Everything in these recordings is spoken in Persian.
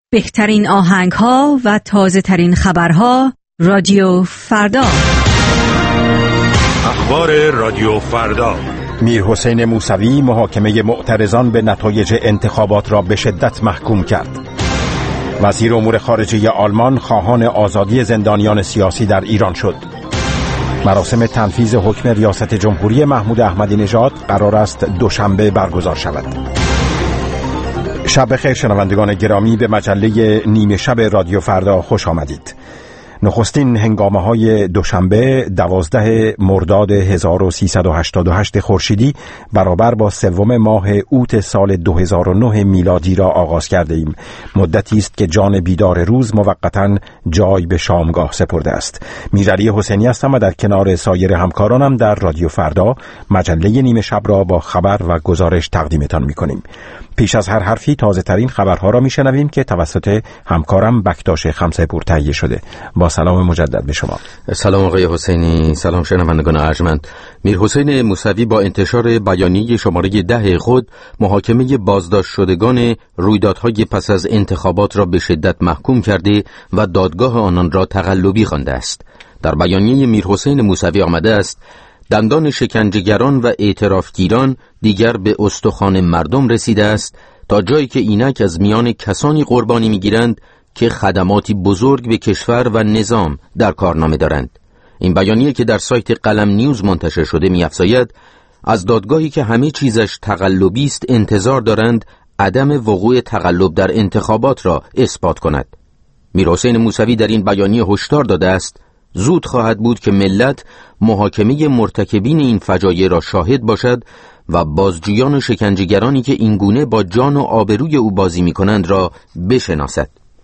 بهترین آهنگ‌ها و تازه‌ترین خبرها رادیو فردا. اخبار رادیو فردا. میرحسین موسوی محاکمه معترضان به نتایج انتخابات را به شدت محکوم کرد. وزیر امور خارجه آلمان خواهان آزادی زندانیان سیاسی در ایران شد. مراسم تنفیذ حکم ریاست جمهوری محمود احمدی نژاد قرار است دوشنبه برگزار شود. شب بخیر شنوندگان گرامی، به مجله نیمه شب رادیو فردا خوش آمدید. نخستین هنگامه‌های دوشنبه 12 مرداد 1388 خورشیدی برابر با سوم ماه اوت سال 2009 میلادی را آغاز کرده ایم. مدتی است که جان بیدار روز موقتاً جای به شامگاه سپرده است. میرعلی حسینی هستم و در کنار سایر همکارانم در رادیو فردا مجله نیمه شب را با خبر و گزارش تقدیمتان می‌کنیم. پیش از هر حرفی تازه ترین خبرها را میشنویم که توسط همکارم بکتاش خمسه پور تهیه شده. با سلام مجدد به شما. سلام آقای حسینی، سلام شنوندگان ارجمند. میرحسین موسوی با انتشار بیانیه شماره 10 خود محاکمه بازداشت شدگان رویدادهای پس از انتخابات را به شدت محکوم کرده و دادگاه آنان را تقلبی خوانده است. در بیانیه میرحسین موسوی آمده است: دندان شکنجهگران و اعترافگیران دیگر به استخوان مردم رسیده است، تا جایی که اینک از میان کسانی قربانی میگیرند که خدماتی بزرگ به کشور و نظام در کارنامه دارند. این بیانیه که در سایت قلم نیوز منتشر شده می‌افزاید: از دادگاهی که همه چیزش تقلبی است انتظار دارند عدم وقوع تقلب در انتخابات را اثبات کند. میرحسین موسوی در این بیانیه هشدار داده است: زود خواهد بود که ملت محاکمه مرتکبین این فجایع را شاهد باشد و بازجویان و شکنجهگرانی که اینگونه با جان و آبروی او بازی می‌کنند را بشناسد.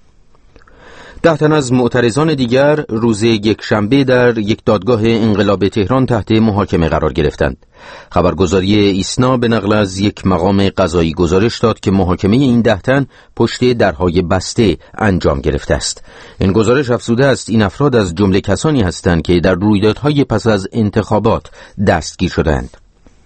10 تن از معترضان دیگر روز یکشنبه در یک دادگاه انقلاب تهران تحت محاکمه قرار گرفتند. خبرگزاری ایسنا به نقل از یک مقام قضایی گزارش داد که محاکمه این 10 تن پشت درهای بسته انجام گرفته است. این گزارش افزوده است این افراد از جمله کسانی هستند که در رویدادهای پس از انتخابات دستگیر شدند.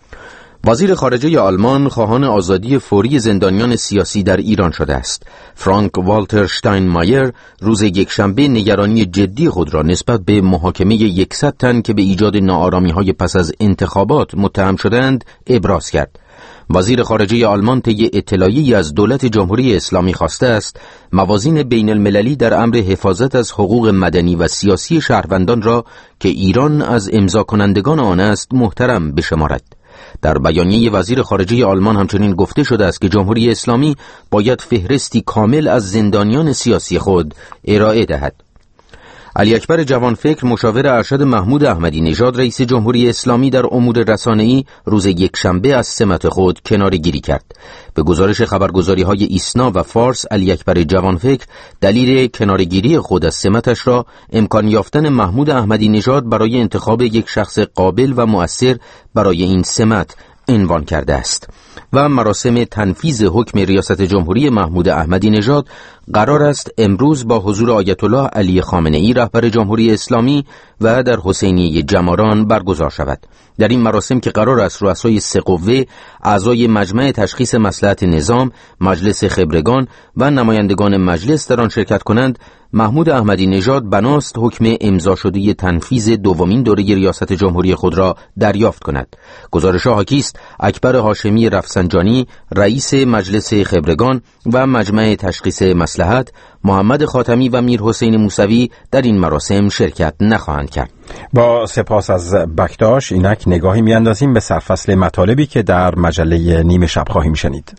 وزیر خارجه آلمان خواهان آزادی فوری زندانیان سیاسی در ایران شده است. فرانک والتر شتاینمایر روز یکشنبه نگرانی جدی خود را نسبت به محاکمه 100 تن که به ایجاد ناآرامی‌های پس از انتخابات متهم شدند ابراز کرد. وزیر خارجه آلمان طی اطلاعیه‌ای از دولت جمهوری اسلامی خواسته است موازین بین المللی در امر حفاظت از حقوق مدنی و سیاسی شهروندان را که ایران از امضا کنندگان آن است محترم بشمارد. در بیانیه وزیر خارجه آلمان همچنین گفته شده است که جمهوری اسلامی باید فهرستی کامل از زندانیان سیاسی خود ارائه دهد. علی اکبر جوانفکر مشاور ارشد محمود احمدی نژاد رئیس جمهوری اسلامی در امور رسانه‌ای روز یکشنبه از سمت خود کناره‌گیری کرد. به گزارش خبرگزاری‌های ایسنا و فارس، علی اکبر جوانفکر دلیل کناره‌گیری خود از سمتش را امکان یافتن محمود احمدی نژاد برای انتخاب یک شخص قابل و مؤثر برای این سمت عنوان کرده است. و مراسم تنفیذ حکم ریاست جمهوری محمود احمدی نژاد قرار است امروز با حضور آیت الله علی خامنه‌ای رهبر جمهوری اسلامی و در حسینیه جماران برگزار شود. در این مراسم که قرار است رؤسای 3 قوه، اعضای مجمع تشخیص مصلحت نظام، مجلس خبرگان و نمایندگان مجلس در آن شرکت کنند، محمود احمدی نژاد بناست حکم امضا شده تنفیذ دومین دوره ریاست جمهوری خود را دریافت کند. گزارش حاکی است اکبر هاشمی رفسنجانی رئیس مجلس خبرگان و مجمع تشخیص مصلحت، محمد خاتمی و میرحسین موسوی در این مراسم شرکت نخواهند کرد. با سپاس از بکتاش، اینک نگاهی میاندازیم به سرفصل مطالبی که در مجله نیمه شب خواهیم شنید.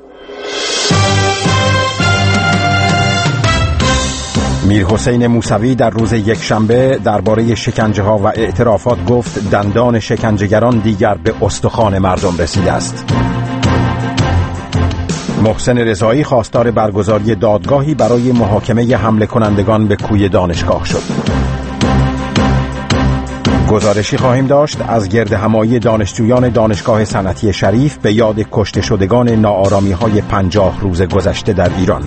میرحسین موسوی در روز یکشنبه درباره شکنجه‌ها و اعترافات گفت دندان شکنجهگران دیگر به استخوان مردم رسیده است. محسن رضایی خواستار برگزاری دادگاهی برای محاکمه حمله کنندگان به کوی دانشگاه شد. گزارشی خواهیم داشت از گردهمایی دانشجویان دانشگاه صنعتی شریف به یاد کشته شدگان ناآرامی‌های 50 روز گذشته در ایران.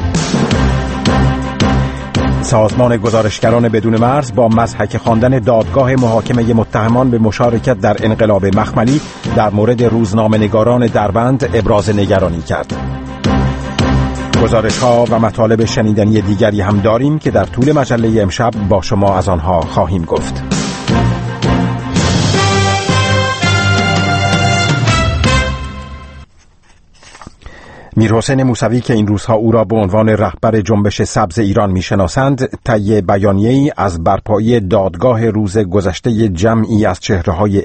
سازمان گزارشگران بدون مرز با مضحک خواندن دادگاه محاکمه متهمان به مشارکت در انقلاب مخملی در مورد روزنامه‌نگاران دربند ابراز نگرانی کرد. گزارش‌ها و مطالب شنیدنی دیگری هم داریم که در طول مجله امشب با شما از آنها خواهیم گفت. میرحسین موسوی که این روزها او را به عنوان رهبر جنبش سبز ایران میشناسند، طی بیانیه‌ای از برپایی دادگاه روز گذشته جمعی از چهره‌های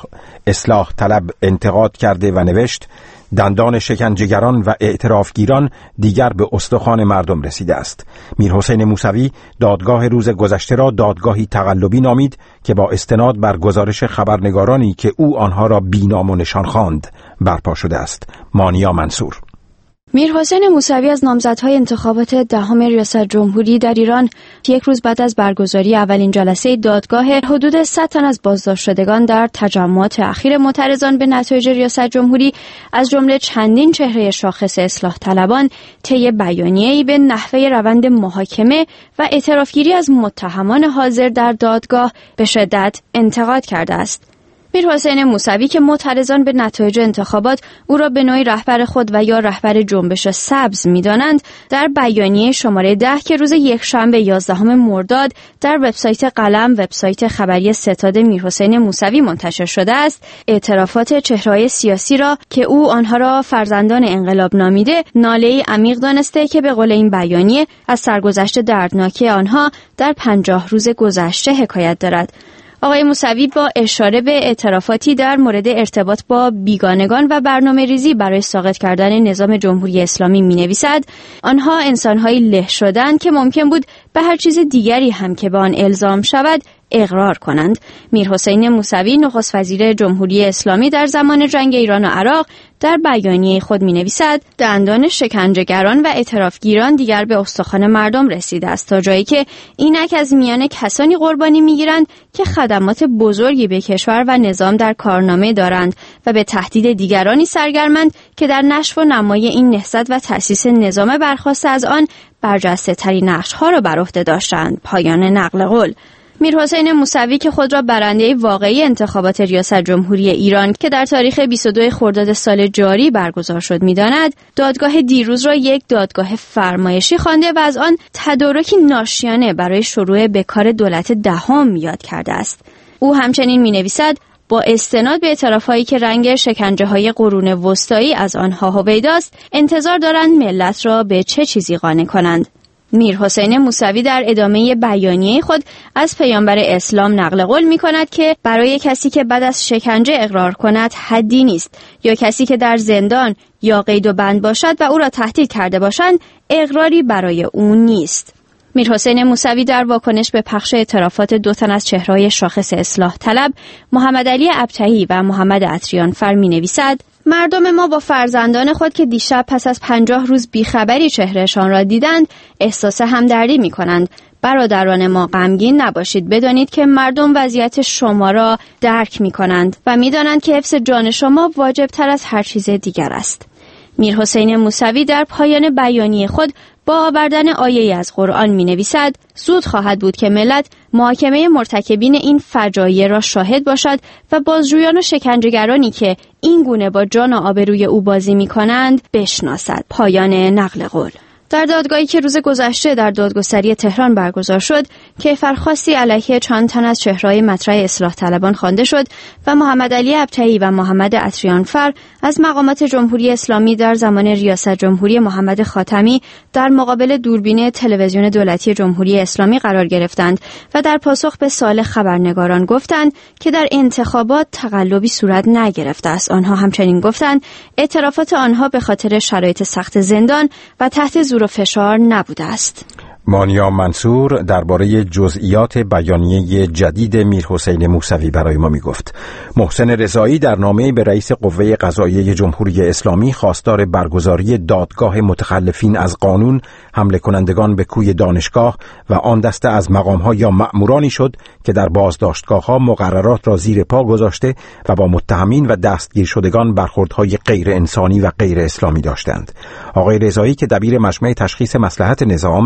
اصلاح طلب انتقاد کرده و نوشت: دندان شکنجهگران و اعترافگیران دیگر به استخوان مردم رسیده است. میرحسین موسوی دادگاه روز گذشته را دادگاهی تقلبی نامید که با استناد بر گزارش خبرنگارانی که او آنها را بی‌نام و نشان خواند برپا شده است. مانیا منصور. میرحسین موسوی از نامزدهای انتخابات دهم ریاست جمهوری در ایران یک روز بعد از برگزاری اولین جلسه دادگاه حدود 100 تن از بازداشت شدگان در تجمعات اخیر معترضان به نتایج ریاست جمهوری از جمله چندین چهره شاخص اصلاح طلبان طی بیانیه‌ای به نحوه روند محاکمه و اعترافگیری از متهمان حاضر در دادگاه به شدت انتقاد کرده است. میرحسین موسوی که معترضان به نتایج انتخابات او را به نوعی رهبر خود و یا رهبر جنبش سبز می‌دانند، در بیانیه شماره 10 که روز یکشنبه 11 مرداد در وبسایت قلم، وبسایت خبری ستاد میرحسین موسوی منتشر شده است، اعترافات چهره‌های سیاسی را که او آنها را فرزندان انقلاب نامیده، ناله‌ای عمیق دانسته که به قول این بیانیه از سرگذشت دردناک آنها در 50 روز گذشته حکایت دارد. آقای موسوی با اشاره به اعترافاتی در مورد ارتباط با بیگانگان و برنامه ریزی برای ساقط کردن نظام جمهوری اسلامی می نویسد: آنها انسان‌هایی له شدند که ممکن بود به هر چیز دیگری هم که به آن الزام شود اقرار کنند. میرحسین موسوی نخست وزیر جمهوری اسلامی در زمان جنگ ایران و عراق در بیانیه خود می نویسد: دندان شکنجهگران و اعترافگیران دیگر به استخوان مردم رسیده است، تا جایی که اینک از میان کسانی قربانی می گیرند که خدمات بزرگی به کشور و نظام در کارنامه دارند و به تهدید دیگرانی سرگرمند که در نشو و نمای این نهضت و تأسیس نظام برخاسته از آن برجسته ترین نقش‌ها را بر عهده داشتند. پایان نقل قول. میرحسین موسوی که خود را برنده واقعی انتخابات ریاست جمهوری ایران که در تاریخ 22 خرداد سال جاری برگزار شد می‌داند، دادگاه دیروز را یک دادگاه فرمایشی خوانده و از آن تدارکی ناشیانه برای شروع به کار دولت دهم یاد کرده است. او همچنین می‌نویسد: با استناد به اعترافایی که رنگ شکنجه‌های قرون وسطایی از آنها هویداست، انتظار دارند ملت را به چه چیزی قانع کنند. میرحسین موسوی در ادامه بیانیه خود از پیامبر اسلام نقل قول می‌کند که برای کسی که بعد از شکنجه اقرار کند حدی نیست، یا کسی که در زندان یا قید و بند باشد و او را تهدید کرده باشند اقراری برای او نیست. میرحسین موسوی در واکنش به پخش اعترافات 2 تن از چهره‌های شاخص اصلاح طلب، محمد علی ابطحی و محمد عطریانفر می‌نویسد: مردم ما با فرزندان خود که دیشب پس از 50 روز بیخبری چهرهشان را دیدند احساس همدردی می کنند. برادران ما غمگین نباشید، بدانید که مردم وضعیت شما را درک می کنند و می دانند که حفظ جان شما واجب تر از هر چیز دیگر است. میرحسین موسوی در پایان بیانیه خود با آوردن آیه‌ای از قرآن می نویسد: زود خواهد بود که ملت محاکمه مرتکبین این فجایع را شاهد باشد و بازجویان و شکنجهگرانی که این گونه با جان و آبروی او بازی می کنند بشناسد. پایان نقل قول. در دادگاهی که روز گذشته در دادگستری تهران برگزار شد، کیفرخواستی علیه چند تن از چهره‌های مطرح اصلاح طلبان خوانده شد و محمد علی ابطحی و محمد عطریانفر از مقامات جمهوری اسلامی در زمان ریاست جمهوری محمد خاتمی در مقابل دوربین تلویزیون دولتی جمهوری اسلامی قرار گرفتند و در پاسخ به سوال خبرنگاران گفتند که در انتخابات تقلبی صورت نگرفته است. آنها همچنین گفتند اعترافات آنها به خاطر شرایط سخت زندان و تحت زور و فشار نبوده است. مانیا منصور درباره جزئیات بیانیه جدید میرحسین موسوی برای ما میگفت. محسن رضایی در نامه‌ای به رئیس قوه قضاییه جمهوری اسلامی خواستار برگزاری دادگاه متخلفین از قانون، حمله کنندگان به کوی دانشگاه و آن دسته از مقام‌ها یا مأمورانی شد که در بازداشتگاه‌ها مقررات را زیر پا گذاشته و با متهمین و دستگیر شدگان برخوردهای غیر انسانی و غیر اسلامی داشتند. آقای رضایی که دبیر مجمع تشخیص مصلحت نظام و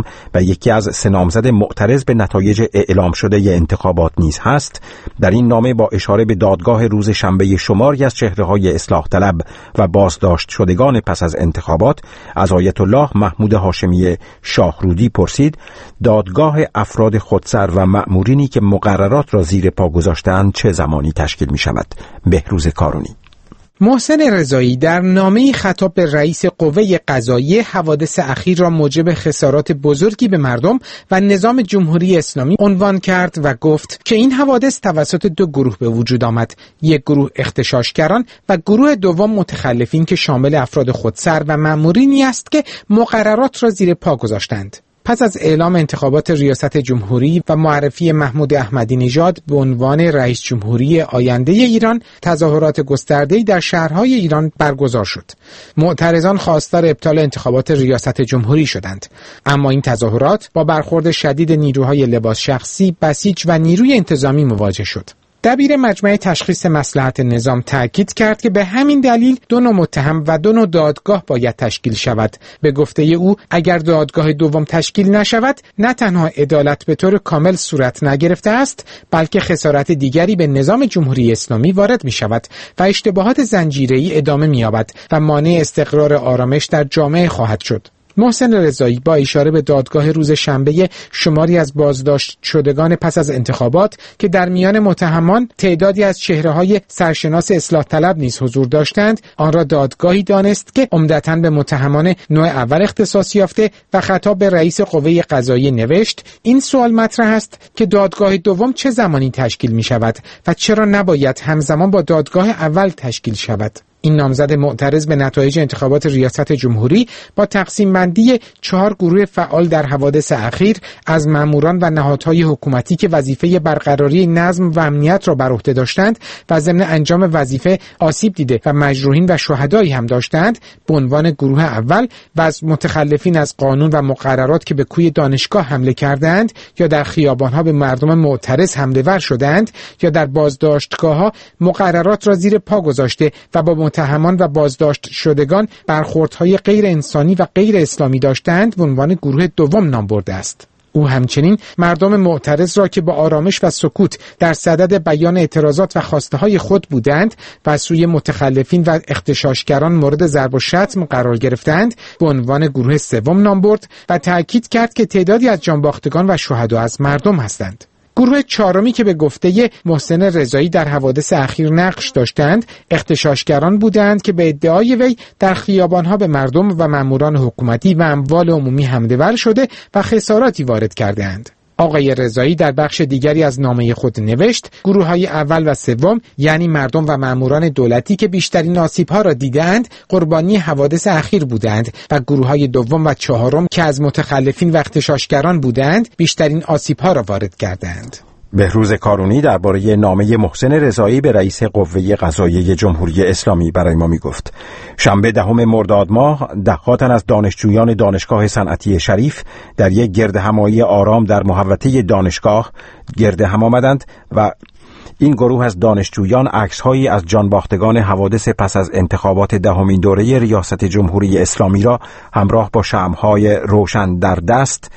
یکی از 3 نامزد معترض به نتایج اعلام شده ی انتخابات نیز هست، در این نامه با اشاره به دادگاه روز شنبه شماری از چهره‌های اصلاح طلب و بازداشت شدگان پس از انتخابات از آیت الله محمود هاشمی شاهرودی پرسید دادگاه افراد خودسر و مأمورینی که مقررات را زیر پا گذاشتند چه زمانی تشکیل می شود؟ بهروز کارونی. محسن رضایی در نامه‌ای خطاب به رئیس قوه قضاییه حوادث اخیر را موجب خسارات بزرگی به مردم و نظام جمهوری اسلامی عنوان کرد و گفت که این حوادث توسط 2 گروه به وجود آمد، یک گروه اغتشاشگران و گروه دوم متخلفین که شامل افراد خودسر و مأمورینی است که مقررات را زیر پا گذاشتند. پس از اعلام انتخابات ریاست جمهوری و معرفی محمود احمدی نژاد به عنوان رئیس جمهوری آینده ایران، تظاهرات گسترده‌ای در شهرهای ایران برگزار شد. معترضان خواستار ابطال انتخابات ریاست جمهوری شدند، اما این تظاهرات با برخورد شدید نیروهای لباس شخصی، بسیج و نیروی انتظامی مواجه شد. دبیر مجمع تشخیص مصلحت نظام تأکید کرد که به همین دلیل 2 نوع متهم و 2 نوع دادگاه باید تشکیل شود. به گفته او اگر دادگاه دوم تشکیل نشود، نه تنها عدالت به طور کامل صورت نگرفته است، بلکه خسارت دیگری به نظام جمهوری اسلامی وارد می شود و اشتباهات زنجیره‌ای ادامه می یابد و مانع استقرار آرامش در جامعه خواهد شد. محسن رضایی با اشاره به دادگاه روز شنبه شماری از بازداشت شدگان پس از انتخابات که در میان متهمان تعدادی از چهره‌های سرشناس اصلاح طلب نیز حضور داشتند، آن را دادگاهی دانست که عمدتاً به متهمان نوع اول اختصاص یافته و خطاب به رئیس قوه قضاییه نوشت این سوال مطرح است که دادگاه دوم چه زمانی تشکیل می شود و چرا نباید همزمان با دادگاه اول تشکیل شود؟ این نامزد معترض به نتایج انتخابات ریاست جمهوری با تقسیم بندی 4 گروه فعال در حوادث اخیر از ماموران و نهادهای حکومتی که وظیفه برقراری نظم و امنیت را بر عهده داشتند و ضمن انجام وظیفه آسیب دیده و مجروحین و شهدایی هم داشتند به عنوان گروه اول و از متخلفین از قانون و مقررات که به کوی دانشگاه حمله کردند یا در خیابانها به مردم معترض حمله ور شدند یا در بازداشتگاه‌ها مقررات را زیر پا گذاشته و با متهمان و بازداشت شدگان برخوردهای غیر انسانی و غیر اسلامی داشتند به عنوان گروه دوم نام برده است. او همچنین مردم معترض را که با آرامش و سکوت در صدد بیان اعتراضات و خواسته‌های خود بودند و از سوی متخلفین و اغتشاشگران مورد ضرب و شتم قرار گرفتند به عنوان گروه سوم نام برد و تأکید کرد که تعدادی از جانباختگان و شهدا از مردم هستند. گروه چهارمی که به گفته محسن رضایی در حوادث اخیر نقش داشتند، اغتشاشگران بودند که به ادعای وی در خیابانها به مردم و ماموران حکومتی و اموال عمومی حمله ور شده و خساراتی وارد کردند. آقای رضایی در بخش دیگری از نامه خود نوشت گروه‌های اول و سوم یعنی مردم و ماموران دولتی که بیشترین آسیب‌ها را دیدند قربانی حوادث اخیر بودند و گروه‌های دوم و چهارم که از متخلفین و اغتشاشگران بودند بیشترین آسیب‌ها را وارد کردند. بهروز کارونی درباره نامه محسن رضایی به رئیس قوه قضاییه جمهوری اسلامی برای ما میگفت. شنبه 10 مرداد ماه 10 تن از دانشجویان دانشگاه صنعتی شریف در یک گردهمایی آرام در محوطه دانشگاه گرد هم آمدند و این گروه از دانشجویان عکس‌هایی از جانباختگان حوادث پس از انتخابات 10مین دوره ریاست جمهوری اسلامی را همراه با شمع‌های روشن در دست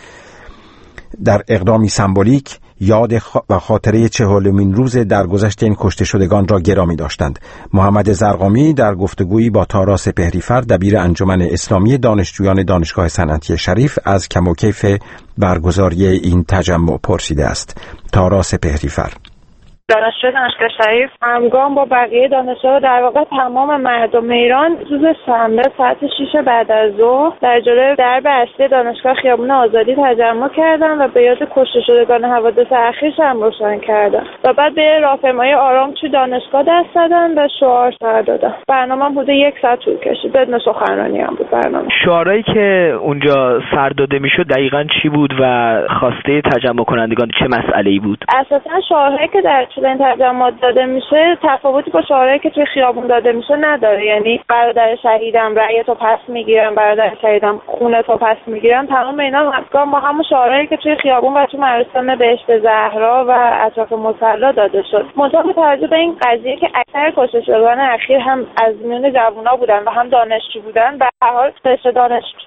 در اقدامی سمبولیک یاد و خاطره 40مین روز درگذشت این کشته شدگان را گرامی داشتند. محمد زرقامی در گفتگویی با تارا سپهریفر دبیر انجمن اسلامی دانشجویان دانشگاه صنعتی شریف از کم و کیف برگزاری این تجمع پرسیده است. تارا سپهریفر: دانشجو دانشگاه شریف همگام با بقیه دانشجوها در واقع تمام مردم ایران روز شنبه ساعت 6 بعد از ظهر در جلوی درب اصلی دانشگاه خیابان آزادی تجمع کردن و به یاد کشته شدگان حوادث اخیر شمع روشن کردن و بعد به راهپیمایی آرام توی دانشگاه دست زدن و شعار سر دادن. برنامه حدود 1 ساعت طول کشید، بدون سخنرانی هم بود برنامه. شعارهایی که اونجا سر داده میشد دقیقاً چی بود و خواسته تجمع کنندگان چه مسئله‌ای بود؟ اساساً شعارهایی که در این تجمعات داده میشه تفاوتی با شعارهایی که توی خیابون داده میشه نداره. یعنی برادر شهیدم رأی تو پس میگیرم، برادر شهیدم خون تو پس میگیرم، تمام اینا همگام با همون شعارهایی که توی خیابون و توی مراسم بهشت زهرا و اطراف مصلی داده شد. منتها با توجه به این قضیه که اکثر کشته شدگان اخیر هم از میون جوونا بودن و هم دانشجو بودن، به هر حال قشر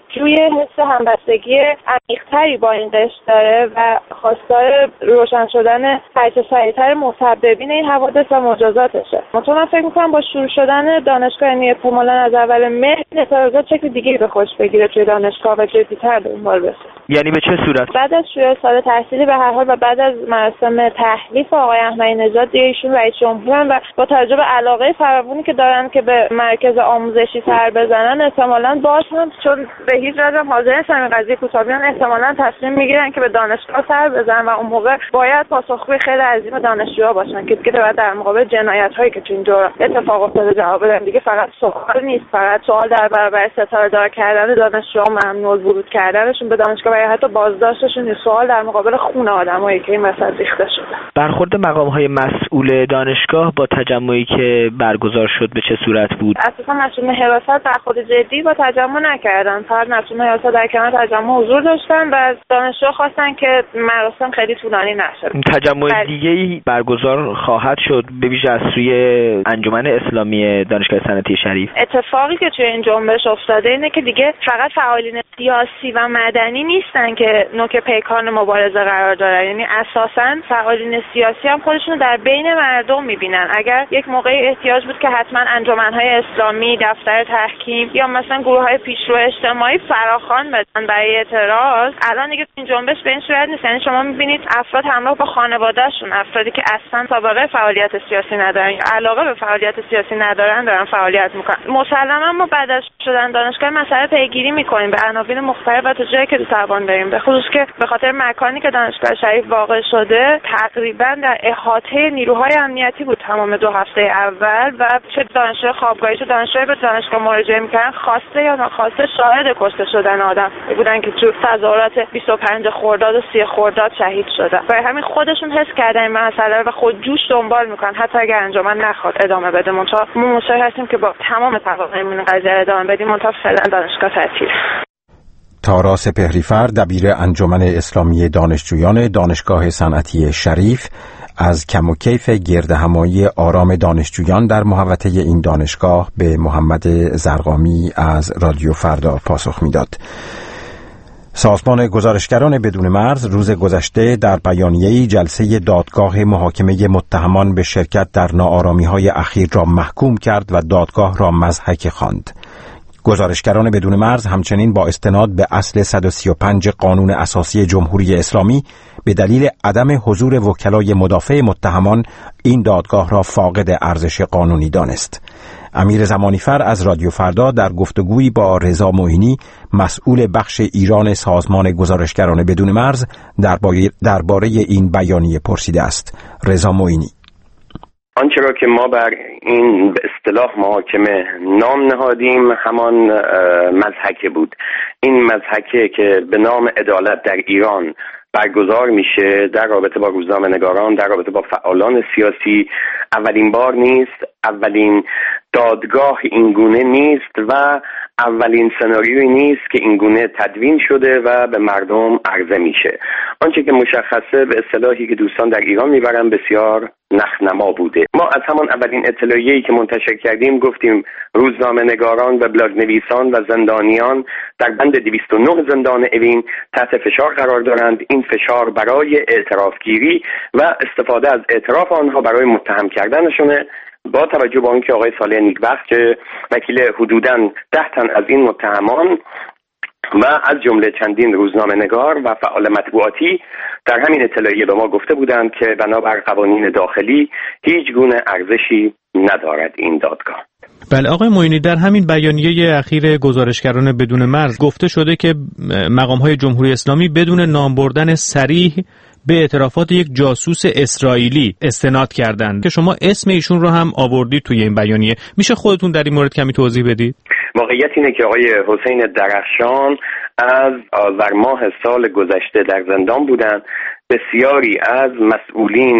جوی حس همبستگی عمیق‌تری با این قشر داره و خواستار روشن شدن هرچه سریع‌تر مسببین این حوادث و مجازاتشه. من فکر می‌کنم با شروع شدن دانشگاه، یعنی احتمالاً از اول مهر اعتراضات شکل دیگه‌ای به خودش بگیره توی دانشگاه و جدی‌تر دنبال بشه. یعنی به چه صورت؟ بعد از شروع سال تحصیلی به هر حال و بعد از مراسم تحلیف آقای احمدی نژاد دیگه ایشون رئیس جمهورن و با توجه به علاقه فراوانی که دارن که به مرکز آموزشی سر بزنن، احتمالاً باز هم چون به هیچ وجه حاضر نیستن این قضیه کوتاه‌بینانه، احتمالاً تصمیم میگیرن که به دانشگاه سر بزنن و اون موقع باید پاسخگوی خیلی عظیم دانشجوها باشن که دیگه باید در مقابل جنایت‌هایی که تو این دوران اتفاق افتاده جواب بدن. دیگه فقط سوال نیست، فقط سوال در برابر ستاره‌دار کردن دانشجوها، ممنوع ورود کردنشون به دانشگاه و حتی بازداشتشون، سوال در مقابل خون آدمایی که این وسط ریخته شده. برخورد مقام‌های مسئول دانشگاه با تجمعی که برگزار شد به چه صورت بود؟ اساساً مسئولین حراست برخورد جدی با تجمع نکردن. فقط مسئولین حراست در کنار تجمع حضور داشتن و از دانشجو خواستن که مراسم خیلی طولانی نشه. تجمع دیگه‌ای برگزار خواهد شد به ویژه از سوی انجمن اسلامی دانشگاه صنعتی شریف. اتفاقی که توی این جنبش افتاده اینه که دیگه فقط فعالین سیاسی و مدنی نیستن که نوک پیکان مبارزه قرار دارن، یعنی اساساً فعالین سیاسی هم خودشونو در بین مردم میبینن. اگر یک موقعی احتیاج بود که حتما انجمن‌های اسلامی، دفتر تحکیم یا مثلا گروه‌های پیشرو اجتماعی فراخوان بدن برای اعتراض، الان دیگه این جنبش به این صورت نیست. یعنی شما میبینید افراد همراه با خانواده‌شون، افرادی که اصلا سابقه فعالیت سیاسی ندارن یا علاقه به فعالیت سیاسی ندارن دارن فعالیت میکنن. مسلماً ما بعد از شدن دانشگاه مسئله پیگیری میکنیم به عناوین مختلف و تا جایی که توان بریم، به خصوص که به خاطر مکانی که دانشگاه شریف واقع شده تقریبا در احاطه نیروهای امنیتی بود تمام 2 هفته اول و چه دانشجو خوابگاهی چه دانشجوی به دانشگاه مراجعه میکردن خواسته یا ناخواسته شاهد کشته شدن آدم بودن که تو تظاهرات 25 خرداد و 30 خرداد شهید شدن. برای همین خودشون حس کردن این مسئله و خود جوش دنبال میکنن حتی اگر انجمن نخواد ادامه بده. منتها ما مصر هستیم که با تمام توانمون این قضیه ادامه بدیم. منتها فعلا دانشگاه تعطیل. تارا سپهری‌فر، دبیر انجمن اسلامی دانشجویان دانشگاه صنعتی شریف، از کم و کیف گردهمایی آرام دانشجویان در محوطه این دانشگاه به محمد زرقامی از رادیو فردا پاسخ میداد. سازمان گزارشگران بدون مرز روز گذشته در بیانیه‌ای جلسه دادگاه محاکمه متهمان به شرکت در ناآرامی‌های اخیر را محکوم کرد و دادگاه را مضحک خواند. گزارشگران بدون مرز همچنین با استناد به اصل 135 قانون اساسی جمهوری اسلامی به دلیل عدم حضور وکلای مدافع متهمان این دادگاه را فاقد ارزش قانونی دانست. امیر زمانیفر از رادیو فردا در گفتگویی با رضا معینی مسئول بخش ایران سازمان گزارشگران بدون مرز درباره این بیانیه پرسیده است. رضا معینی: آنچه را که ما بر این به اصطلاح محاکمه نام نهادیم همان مضحکه بود. این مضحکه که به نام عدالت در ایران برگزار میشه در رابطه با روزنامه‌نگاران، در رابطه با فعالان سیاسی، اولین بار نیست، اولین دادگاه اینگونه نیست و اولین سناریویی نیست که اینگونه تدوین شده و به مردم عرضه میشه. آنچه که مشخصه به اصطلاحی که دوستان در ایران میبرن بسیار نخنما بوده. ما از همان اولین اطلاعیه‌ای که منتشر کردیم گفتیم روزنامه‌نگاران و بلاگ نویسان و زندانیان در بند 209 زندان اوین تحت فشار قرار دارند. این فشار برای اعترافگیری و استفاده از اعتراف آنها برای متهم کردنشونه. با توجه به آنکه آقای صالح نیکبخت که وکیل حدوداً 10 تن از این متهمان و از جمله چندین روزنامه‌نگار و فعال مطبوعاتی در همین اطلاعیه به ما گفته بودند که بنابر قوانین داخلی هیچ گونه ارزشی ندارد این دادگاه. بله آقای معینی، در همین بیانیه اخیر گزارشگران بدون مرز گفته شده که مقام‌های جمهوری اسلامی بدون نام بردن صریح به اعترافات یک جاسوس اسرائیلی استناد کردند که شما اسم ایشون رو هم آوردید توی این بیانیه. میشه خودتون در این مورد کمی توضیح بدید؟ واقعیت اینه که آقای حسین درخشان از آذر ماه سال گذشته در زندان بودند. بسیاری از مسئولین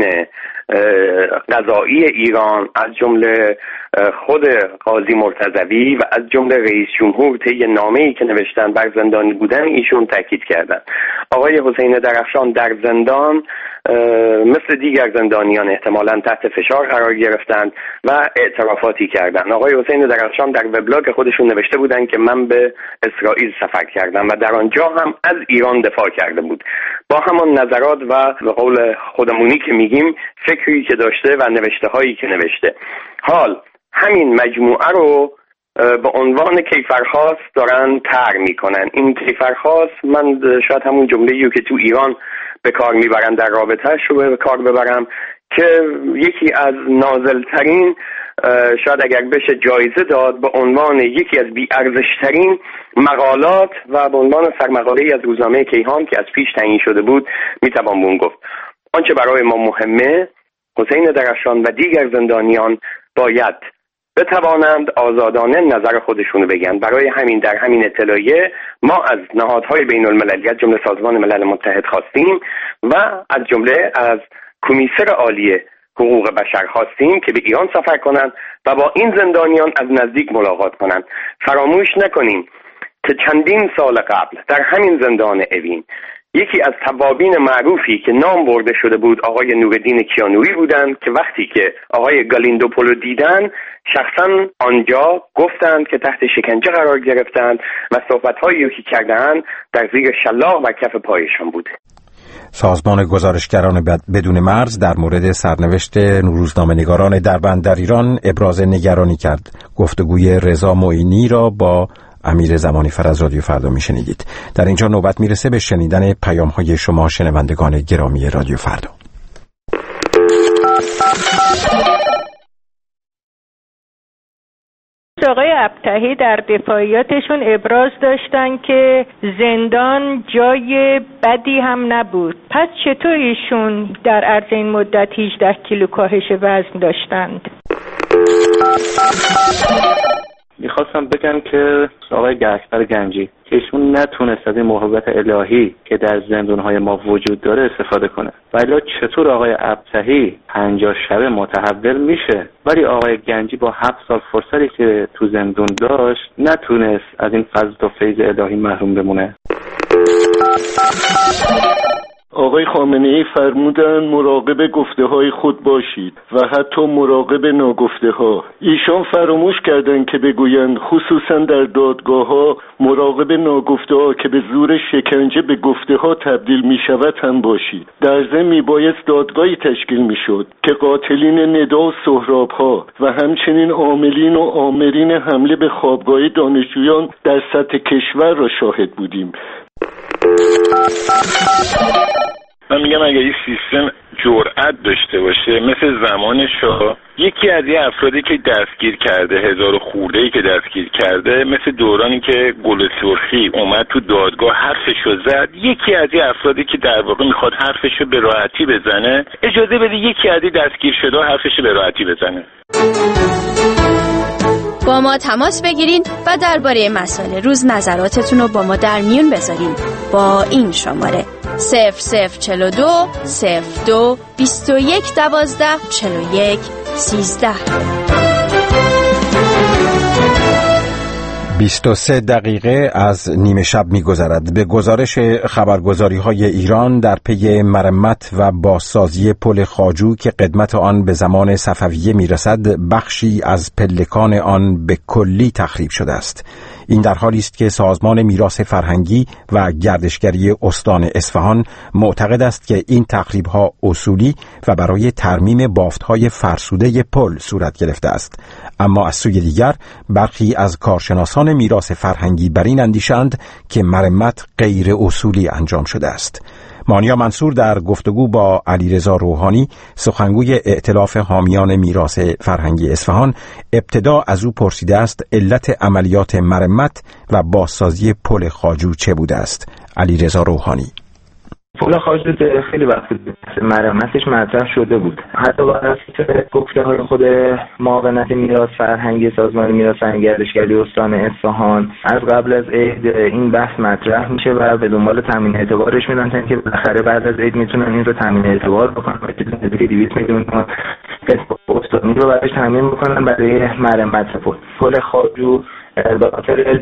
قضایی ایران از جمله خود قاضی مرتضوی و از جمله رئیس جمهور طی نامه‌ای که نوشتن بر زندانی بودن ایشون تاکید کردند. آقای حسین درخشان در زندان مثل دیگر زندانیان احتمالاً تحت فشار قرار گرفتند و اعترافاتی کردند. آقای حسین درخشان در وبلاگ خودشون نوشته بودند که من به اسرائیل سفر کردم و در آنجا هم از ایران دفاع کرده بود. با همان نظرات و به قول خودمونی که میگیم فکری که داشته و نوشته هایی که نوشته. حال همین مجموعه رو به عنوان کیفرخواست دارن طرح میکنن. این کیفرخواست من شاید همون جمله‌ای که تو ایران به کار میبرن در رابطه‌اش رو به کار ببرم که یکی از نازلترین، شاید اگر بشه جایزه داد، به عنوان یکی از بی‌ارزش‌ترین مقالات و به عنوان سرمقاله‌ای از روزنامه کیهان که از پیش تعیین شده بود میتوان اون گفت. آنچه برای ما مهمه، حسین درخشان و دیگر زندانیان باید بتوانند آزادانه نظر خودشونو بگن. برای همین در همین اطلاعیه ما از نهادهای بین المللی از جمله سازمان ملل متحد خواستیم و از جمله از کمیسر عالی حقوق بشر خواستیم که به ایران سفر کنند و با این زندانیان از نزدیک ملاقات کنند. فراموش نکنیم که چندین سال قبل در همین زندان اوین یکی از توابین معروفی که نام برده شده بود آقای نورالدین کیانوری بودند که وقتی که آقای گالیندوپولو دیدن شخصا آنجا گفتند که تحت شکنجه قرار گرفتند و صحبت‌هایی که کردند در زیر شلاق و کف پایشان بوده. سازمان گزارشگران بدون مرز در مورد سرنوشت روزنامه‌نگاران دربند در ایران ابراز نگرانی کرد. گفتگوی رضا معینی را با امیر زمانیفر از رادیو فردا میشنیدید. در اینجا نوبت میرسه به شنیدن پیام‌های شما شنوندگان گرامی رادیو فردا. آقای ابطحی در دفاعیاتشون ابراز داشتن که زندان جای بدی هم نبود. پس چطور ایشون در عرض این مدت 18 کیلو کاهش وزن داشتند؟ میخواستم بگم که آقای گرگسپر گنجی ایشون نتونست از این محبت الهی که در زندانهای ما وجود داره استفاده کنه. ولی چطور آقای ابطحی 50 شبه متحول میشه ولی آقای گنجی با 7 سال فرصتی که تو زندان داشت نتونست از این فضل و فیض الهی محروم بمونه؟ آقای خامنه‌ای فرمودن مراقب گفته‌های خود باشید و حتی مراقب ناگفته‌ها. ایشان فراموش کردند که بگویند خصوصا در دادگاه‌ها مراقب ناگفته‌ها که به زور شکنجه به گفته‌ها تبدیل می‌شود هم باشید. در ضمن میبایست دادگاهی تشکیل می‌شد که قاتلین ندا و سهراب‌ها و همچنین عاملین و آمرین حمله به خوابگاه دانشجویان در سطح کشور را شاهد بودیم. من میگم اگه این سیستم جرأت داشته باشه مثل زمان شاه، یکی از این افرادی که دستگیر کرده 1000 خورده‌ای که دستگیر کرده، مثل دورانی که گل سرخی اومد تو دادگاه حرفشو زد، یکی از این افرادی که در واقع میخواد حرفشو به راحتی بزنه اجازه بده یکی از این دستگیر شده حرفشو به راحتی بزنه. با ما تماس بگیرین و درباره مسائل روز نظراتتون رو با ما در میون بذارین با این شماره 0042 02 21 12 41 13. 23 دقیقه از نیمه شب می‌گذرد. به گزارش خبرگزاری‌های ایران در پی مرمت و بازسازی پل خواجو که قدمت آن به زمان صفویه می‌رسد، بخشی از پلکان آن به کلی تخریب شده است. این در حالی است که سازمان میراث فرهنگی و گردشگری استان اصفهان معتقد است که این تخریب‌ها اصولی و برای ترمیم بافت‌های فرسوده پل صورت گرفته است. اما از سوی دیگر برخی از کارشناسان میراث فرهنگی بر این اندیشند که مرمت غیر اصولی انجام شده است. مانیا منصور در گفتگو با علیرضا روحانی، سخنگوی ائتلاف حامیان میراث فرهنگی اصفهان، ابتدا از او پرسیده است علت عملیات مرمت و بازسازی پل خواجو چه بوده است. علیرضا روحانی: پل خواجو خیلی وقت مرمتش مطرح شده بود. حتی با اساس گفته‌های خود معاونت میراث فرهنگی سازمان میراث فرهنگی گردشگری استان اصفهان، از قبل از عید این بحث مطرح میشه و به دنبال تامین اعتبارش میدونن که بالاخره بعد از عید میتونن این رو تامین اعتبار بکنن و چیزی نزدیک 200 میلیون استانی رو براش تامین بکنن برای مرمت پل. پل خواجو به خاطر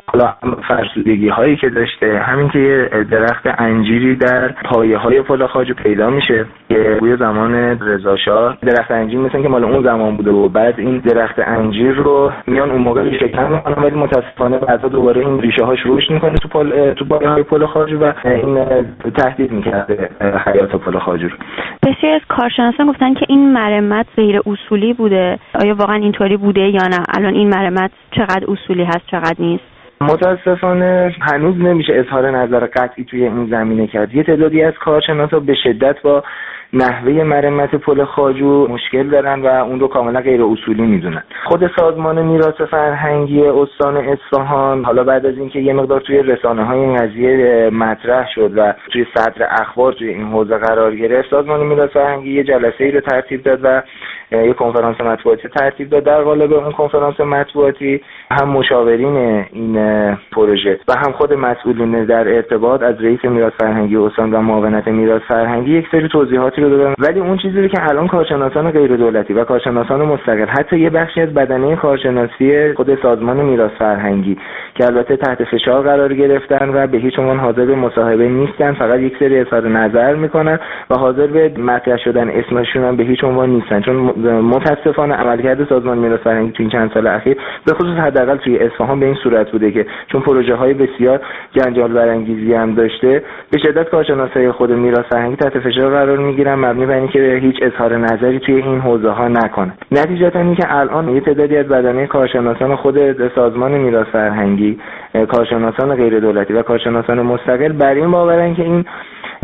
فرسودگی هایی که داشته. همین که یه درخت انجیری در پایه های پل خواجو پیدا میشه که توی زمان رضا شاه درخت انجیر مثل که مال اون زمان بوده و بعد این درخت انجیر رو میان اون موقع ریشه کن میکنن، ولی متاسفانه بعدا دوباره این ریشه هاش رشد میکنه تو پایه های پل خواجو و این تهدید میکرده حیات پل خواجو رو. بسیاری از کارشناسان گفتن که این مرمت غیر اصولی بوده. آیا واقعا اینطوری بوده یا نه؟ الان این مرمت چقدر اصولی هست چقدر نیست؟ متاسفانه هنوز نمیشه اظهار نظر قطعی توی این زمینه کرد. یه تعدادی از کارشناسا به شدت با نحوه مرمت پل خواجو مشکل دارن و اون رو کاملا غیر اصولی میدونن. خود سازمان میراث فرهنگی استان اصفهان حالا بعد از اینکه یه مقدار توی رسانه‌های این قضیه مطرح شد و توی صدر اخبار توی این حوزه قرار گرفت، سازمان میراث فرهنگی یه جلسه‌ای رو ترتیب داد و یه کنفرانس مطبوعاتی ترتیب داد. در قالب اون کنفرانس مطبوعاتی هم مشاورین این پروژه و هم خود مسئولین در ارتباط از رئیس میراث فرهنگی استان و معاونت میراث فرهنگی یک سری توضیحاتی رو دادن، ولی اون چیزی که الان کارشناسان غیر دولتی و کارشناسان مستقل، حتی یه بخشی از بدنه کارشناسی خود سازمان میراث فرهنگی که البته تحت فشار قرار گرفتن و به هیچ عنوان حاضر به مصاحبه نیستن، فقط یک سری اظهار نظر میکنن و حاضر به مطرح شدن اسمشون هم به هیچ عنوان نیستن، چون متاسفانه عملکرد سازمان میراث فرهنگی تو این چند سال اخیر به خصوص حداقل توی اصفهان به این صورت بوده که چون پروژه های بسیار جنجال برانگیزی هم داشته، به شدت کارشناسای خود میراث فرهنگی تحت فشار قرار میگیرن مبنی بر اینکه هیچ اظهار نظری توی این حوزه ها نکنه. نتیجتا این که الان یه تعدادی از بدنه کارشناسان خود سازمان میراث فرهنگی، کارشناسان غیر دولتی و کارشناسان مستقل بر این باورن که این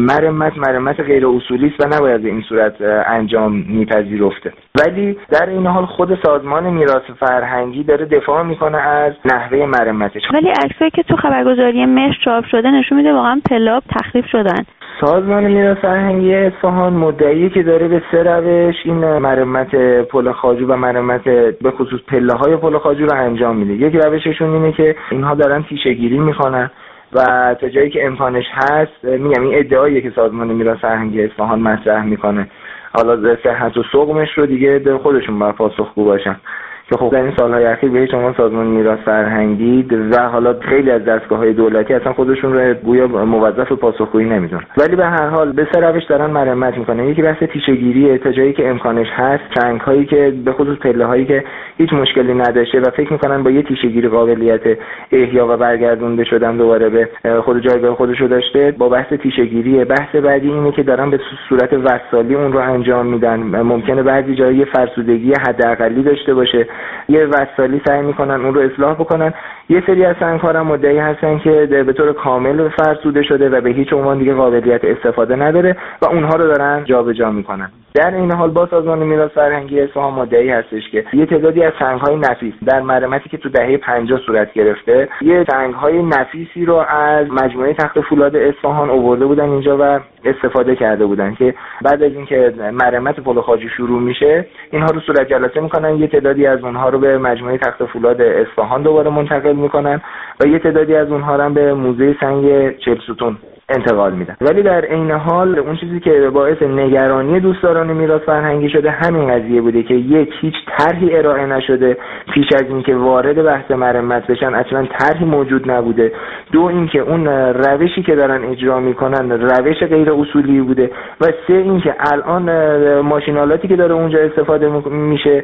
مرمت غیر اصولی است و نباید به این صورت انجام میپذیرفته. ولی در این حال خود سازمان میراث فرهنگی داره دفاع میکنه از نحوه مرمتش. ولی عکسایی که تو خبرگزاری مشت چاپ شده نشون میده واقعا پلاب تخریب شدن. سازمان میراث فرهنگی اصفهان مدعی که داره به 3 روش این مرمت پل خواجو و مرمت به خصوص پله‌های پل خواجو رو انجام میده. یک روششون اینه که اینها دارن تیشه‌گیری میکنن و تا جایی که امکانش هست، میگم این ادعاییه که سازمان میراث فرهنگی اصفهان مطرح میکنه، حالا صحت و سقمش رو دیگه به خودشون باید پاسخگو باشن که خب در این سالهای اخیر به هیچ عنوان سازمان میراث فرهنگی و حالا خیلی از دستگاه‌های دولتی اصلا خودشون رو گویا موظف پاسخگویی نمیدونن، ولی به هر حال به 3 روش دارن مرمت میکنن. یکی بحث تیشه‌گیریه، تا جایی که امکانش هست چنگ‌هایی که به خصوص پله‌هایی که هیچ مشکلی نداشته و فکر میکنن با یه تیشه‌گیری قابلیت احیا و برگردونده شدن دوباره به خود جایگاه خودش رو داشته، با بحث تیشه‌گیریه. بحث بعدی اینه که دارن به صورت وصالی اون رو انجام میدن. ممکنه بعضی جایی فرسودگی حداقلی داشته باشه، یه وصالی سعی میکنن اون رو اصلاح بکنن. یه سری از سنگ‌ها مدعی هستن که به طور کامل فرسوده شده و به هیچ عنوان دیگه قابلیت استفاده نداره و اونها رو دارن جابجا میکنن. در این حال با سازمان میراث فرهنگی اصفهان مدعی هستش که یه تعدادی از سنگ‌های نفیس در مرمتی که تو دهه 50 صورت گرفته، یه سنگ‌های نفیسی رو از مجموعه تخت فولاد اصفهان آورده بودن اینجا و استفاده کرده بودن که بعد از اینکه مرمت پل خواجو شروع میشه اینها رو صورت جلسه میکنن، یه تعدادی از اونها رو به مجموعه تخت فولاد اصفهان دوباره منتقل میکنن و یه تعدادی از اونها رو به موزه سنگ 40 ستون انتقال میدن. ولی در عین حال اون چیزی که باعث نگرانی دوستداران میراث فرهنگی شده همین قضیه بوده که یک، هیچ طرحی ارائه نشده پیش از اینکه وارد بحث مرمت بشن، اصلا طرحی موجود نبوده. دو، اینکه اون روشی که دارن اجرا میکنن روش غیر اصولی بوده و 3، اینکه الان ماشینالاتی که داره اونجا استفاده میشه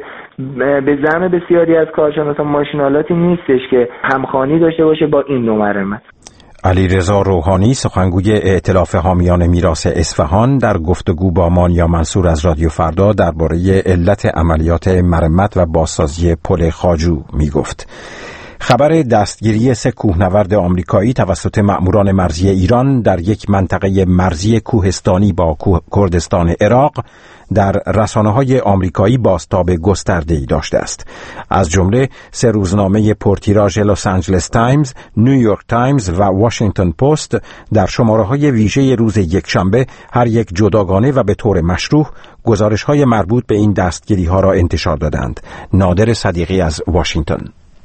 به زعم بسیاری از کارشناسان ماشینالاتی نیستش که همخوانی داشته باشه با این نوع مرمت. علیرضا روحانی، سخنگوی ائتلاف حامیان میراث اصفهان، در گفتگو با مانیا منصور از رادیو فردا درباره علت عملیات مرمت و بازسازی پل خواجو میگفت. خبر دستگیری 3 کوهنورد آمریکایی توسط مأموران مرزی ایران در یک منطقه مرزی کوهستانی با کردستان عراق در رسانه‌های آمریکایی بازتاب گسترده‌ای داشته است. از جمله 3 روزنامه پرتیراژ لس آنجلس تایمز، نیویورک تایمز و واشنگتن پست در شماره‌های ویژه روز یکشنبه هر یک جداگانه و به طور مشروع گزارش‌های مربوط به این دستگیری‌ها را انتشار دادند. نادر صدیقی از واشنگتن.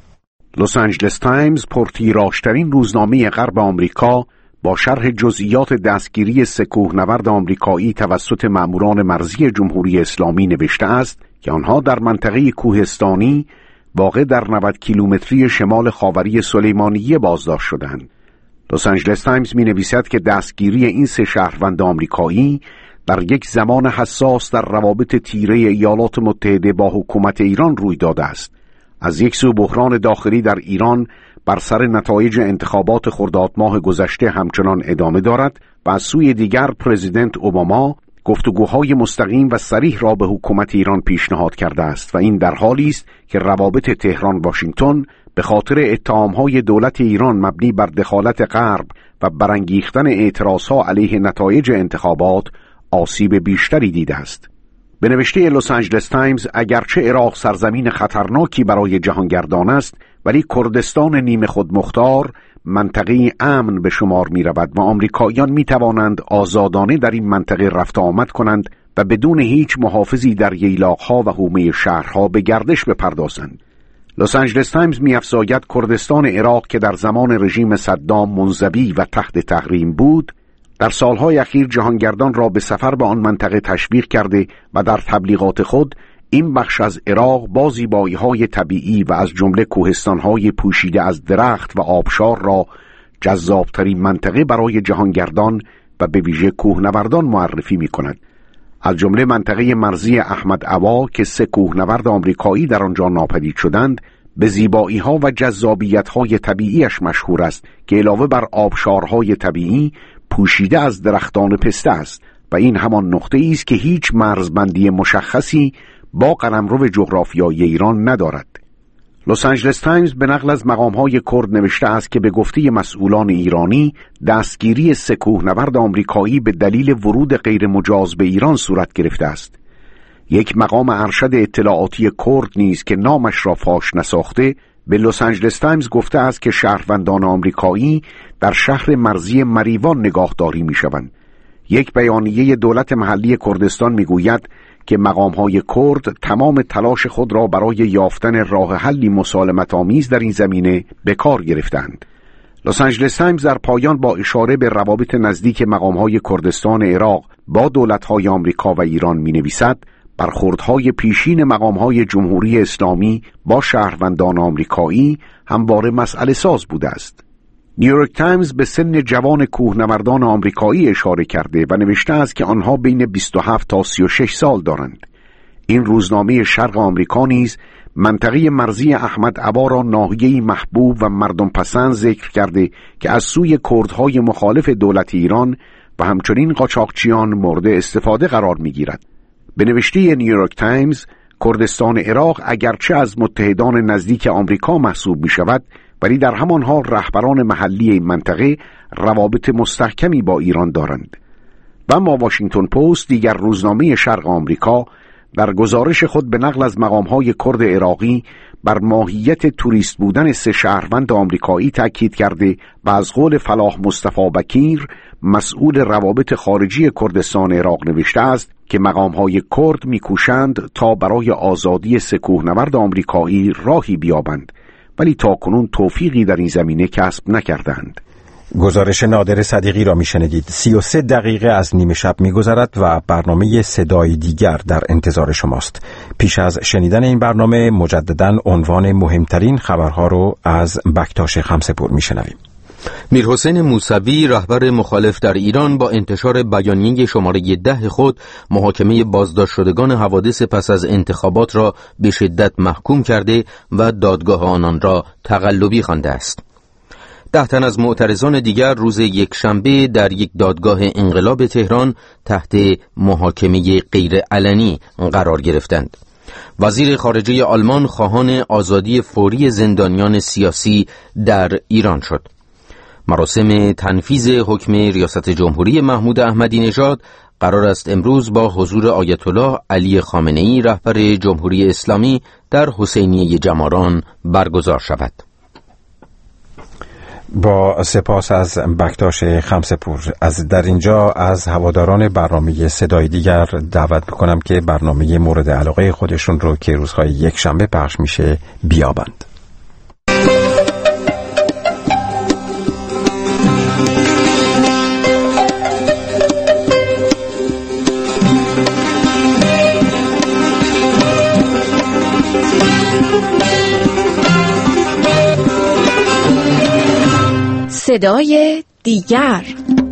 لس آنجلس تایمز، پرتیراژترین روزنامه غرب آمریکا، با شرح جزئیات دستگیری 3 کوهنورد آمریکایی توسط مأموران مرزی جمهوری اسلامی نوشته است که آنها در منطقه کوهستانی واقع در 90 کیلومتری شمال خاوری سلیمانیه بازداشت شدند. لس آنجلس تایمز می‌نویسد که دستگیری این 3 شهروند آمریکایی در یک زمان حساس در روابط تیره ایالات متحده با حکومت ایران روی داده است. از یک سو بحران داخلی در ایران بر سر نتایج انتخابات خرداد ماه گذشته همچنان ادامه دارد و از سوی دیگر پرزیدنت اوباما گفتگوهای مستقیم و صریح را به حکومت ایران پیشنهاد کرده است و این در حالی است که روابط تهران واشنگتن به خاطر اتهامهای دولت ایران مبنی بر دخالت غرب و برانگیختن اعتراضها علیه نتایج انتخابات آسیب بیشتری دیده است. به نوشته لس آنجلس تایمز، اگرچه عراق سرزمین خطرناکی برای جهانگردان است، ولی کردستان نیمه خودمختار منطقه امن به شمار می رود و آمریکاییان می توانند آزادانه در این منطقه رفت آمد کنند و بدون هیچ محافظی در ییلاق‌ها و حومه شهرها به گردش بپردازند. لس آنجلس تایمز می افزاید کردستان عراق که در زمان رژیم صدام منزوی و تحت تحریم بود، در سالهای اخیر جهانگردان را به سفر به آن منطقه تشویق کرده و در تبلیغات خود این بخش از عراق با زیبایی‌های طبیعی و از جمله کوهستان‌های پوشیده از درخت و آبشار را جذاب‌ترین منطقه برای جهانگردان و به ویژه کوهنوردان معرفی می‌کند. از جمله منطقه مرزی احمد عوا که 3 کوهنورد آمریکایی در آنجا ناپدید شدند، به زیبایی‌ها و جذابیت‌های طبیعیش مشهور است که علاوه بر آبشارهای طبیعی پوشیده از درختان پسته است و این همان نقطه‌ای است که هیچ مرزبندی مشخصی با قلمرو جغرافیایی ایران ندارد. لس آنجلس تایمز به نقل از مقام‌های کرد نوشته است که به گفته مسئولان ایرانی دستگیری 3 کوهنورد آمریکایی به دلیل ورود غیر مجاز به ایران صورت گرفته است. یک مقام ارشد اطلاعاتی کرد نیز که نامش را فاش نساخته به لس آنجلس تایمز گفته است که شهروندان آمریکایی در شهر مرزی مریوان نگاهداری می‌شوند. یک بیانیه دولت محلی کردستان می‌گوید که مقام‌های کرد تمام تلاش خود را برای یافتن راه حلی مسالمت‌آمیز در این زمینه به کار گرفتند. لس آنجلس تایمز در پایان با اشاره به روابط نزدیک مقام‌های کردستان عراق با دولت‌های آمریکا و ایران می‌نویسد: برخوردهای پیشین مقام‌های جمهوری اسلامی با شهروندان آمریکایی همواره مسئله ساز بوده است. نیویورک تایمز به سن جوان کوهنوردان آمریکایی اشاره کرده و نوشته است که آنها بین 27 تا 36 سال دارند. این روزنامه شرق آمریکا نیز منطقه مرزی احمد عوا را ناحیه‌ای محبوب و مردم پسند ذکر کرده که از سوی کردهای مخالف دولت ایران و همچنین قاچاقچیان مورد استفاده قرار می‌گیرد. به نوشته نیویورک تایمز، کردستان عراق اگرچه از متحدان نزدیک آمریکا محسوب می‌شود، ولی در همان حال رهبران محلی این منطقه روابط مستحکمی با ایران دارند. و اما واشنگتن پست، دیگر روزنامه شرق آمریکا، در گزارش خود به نقل از مقام‌های کرد عراقی بر ماهیت توریست بودن 3 شهروند آمریکایی تاکید کرده و از قول فلاح مصطفی بکیر، مسئول روابط خارجی کردستان عراق نوشته است که مقام‌های کرد می‌کوشند تا برای آزادی 3 کوهنورد آمریکایی راهی بیابند، ولی تاکنون توفیقی در این زمینه کسب نکردند. گزارش نادر صدیقی را میشنیدید. 33 دقیقه از نیمه شب میگذرد و برنامه صدای دیگر در انتظار شماست. پیش از شنیدن این برنامه مجدداً عنوان مهمترین خبرها رو از بکتاش خمسه‌پور میشنویم. میرحسین موسوی، رهبر مخالف در ایران، با انتشار بیانیه شماره 10 خود محاکمه بازداشت شدگان حوادث پس از انتخابات را به شدت محکوم کرده و دادگاه آنان را تقلبی خوانده است. 10 تن از معترضان دیگر روز یکشنبه در یک دادگاه انقلاب تهران تحت محاکمه غیر علنی قرار گرفتند. وزیر خارجه آلمان خواهان آزادی فوری زندانیان سیاسی در ایران شد. مراسم تنفیذ حکم ریاست جمهوری محمود احمدی نژاد قرار است امروز با حضور آیت الله علی خامنه‌ای، رهبر جمهوری اسلامی، در حسینیه جماران برگزار شود. با سپاس از بکتاش خمسه‌پور. در اینجا از هواداران برنامه صدای دیگر دعوت میکنم که برنامه مورد علاقه خودشون رو که روزهای یکشنبه پخش میشه بیابند. صدای دیگر،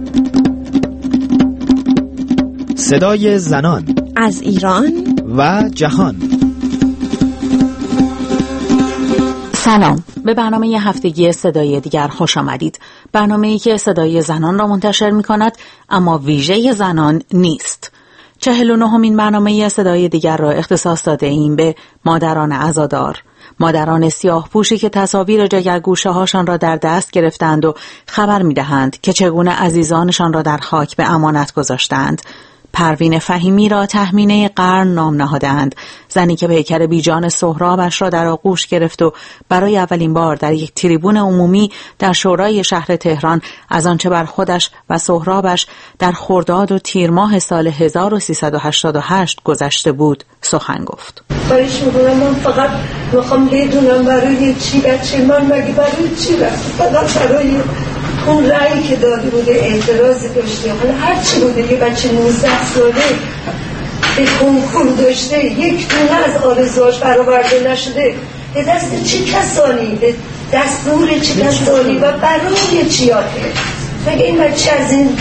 صدای زنان از ایران و جهان. سلام، به برنامه هفتگی صدای دیگر خوش آمدید. برنامه‌ای که صدای زنان را منتشر می‌کند اما ویژه زنان نیست. 49مین برنامه صدای دیگر را اختصاص داده ایم به مادران عزادار، مادران سیاه پوشی که تصاویر جگرگوشه هاشان را در دست گرفتند و خبر می‌دهند که چگونه عزیزانشان را در خاک به امانت گذاشتند. پروین فهیمی را تهمینه قرن نام نهادند، زنی که پیکر بیجان سهرابش را در آغوش گرفت و برای اولین بار در یک تریبون عمومی در شورای شهر تهران از آنچه بر خودش و سهرابش در خرداد و تیر ماه سال 1388 گذشته بود سخن گفت. برایش میگونم من فقط میخوام بدونم برای چی بچه من مگه برای چی رفت، فقط برای اون رأیی که داده بوده، اعتراضی داشته، حالا هر چی بوده. یه بچه 19 ساله به کنکور داشته، یک دونه از آرزوهاش برآورده نشده، به دست چه کسانی، به دستور چه کسانی و برای چی آخه؟ مگه این بچه از این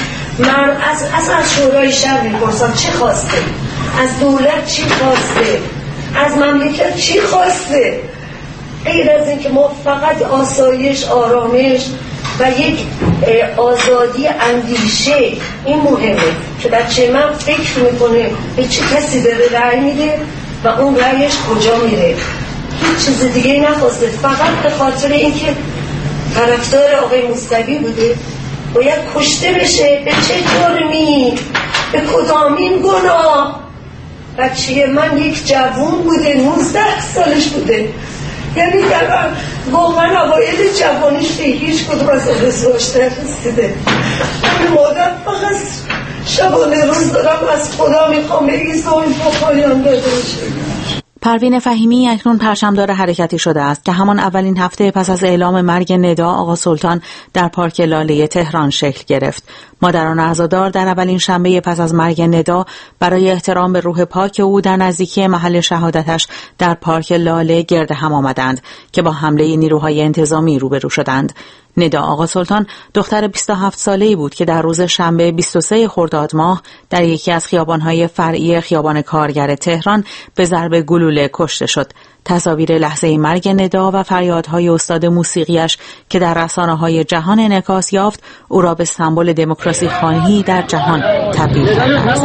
از شورای شهر میپرسم چه خواسته؟ از دولت چی خواسته؟ از مملکت چی خواسته؟ غیر از این که ما فقط آسایش، آرامش و یک آزادی اندیشه، این مهمه که بچه من فکر میکنه به چه کسی داره رأی میده و اون رأیش کجا میره. هیچ چیز دیگه نخواسته، فقط به خاطر اینکه طرفدار آقای موسوی بوده باید کشته بشه. به چه جرمی؟ به کدامین گناه؟ بچه من یک جوون بوده، 19 سالش بوده، یعنی در واقعا اوایل جوانیش به هیچ کدوم از آرزوهاش نرسیده. من مادر فقط شبانه روز دارم از خدا میخوام این ظلم رو پایان داده بشه. پروین فهیمی اکنون پرچمدار حرکتی شده است که همان اولین هفته پس از اعلام مرگ ندا آقا سلطان در پارک لاله تهران شکل گرفت. مادران عزادار در اولین شنبه پس از مرگ ندا برای احترام به روح پاک او در نزدیکی محل شهادتش در پارک لاله گرد هم آمدند که با حمله نیروهای انتظامی روبرو شدند. ندا آقا سلطان دختر 27 ساله‌ای بود که در روز شنبه 23 خرداد ماه در یکی از خیابان‌های فرعی خیابان کارگر تهران به ضرب گلوله کشته شد. تصاویر لحظه مرگ ندا و فریادهای استاد موسیقیش که در رسانه‌های جهان انعکاس یافت او را به سمبل دموکراسی خواهی در جهان تبدیل کرد.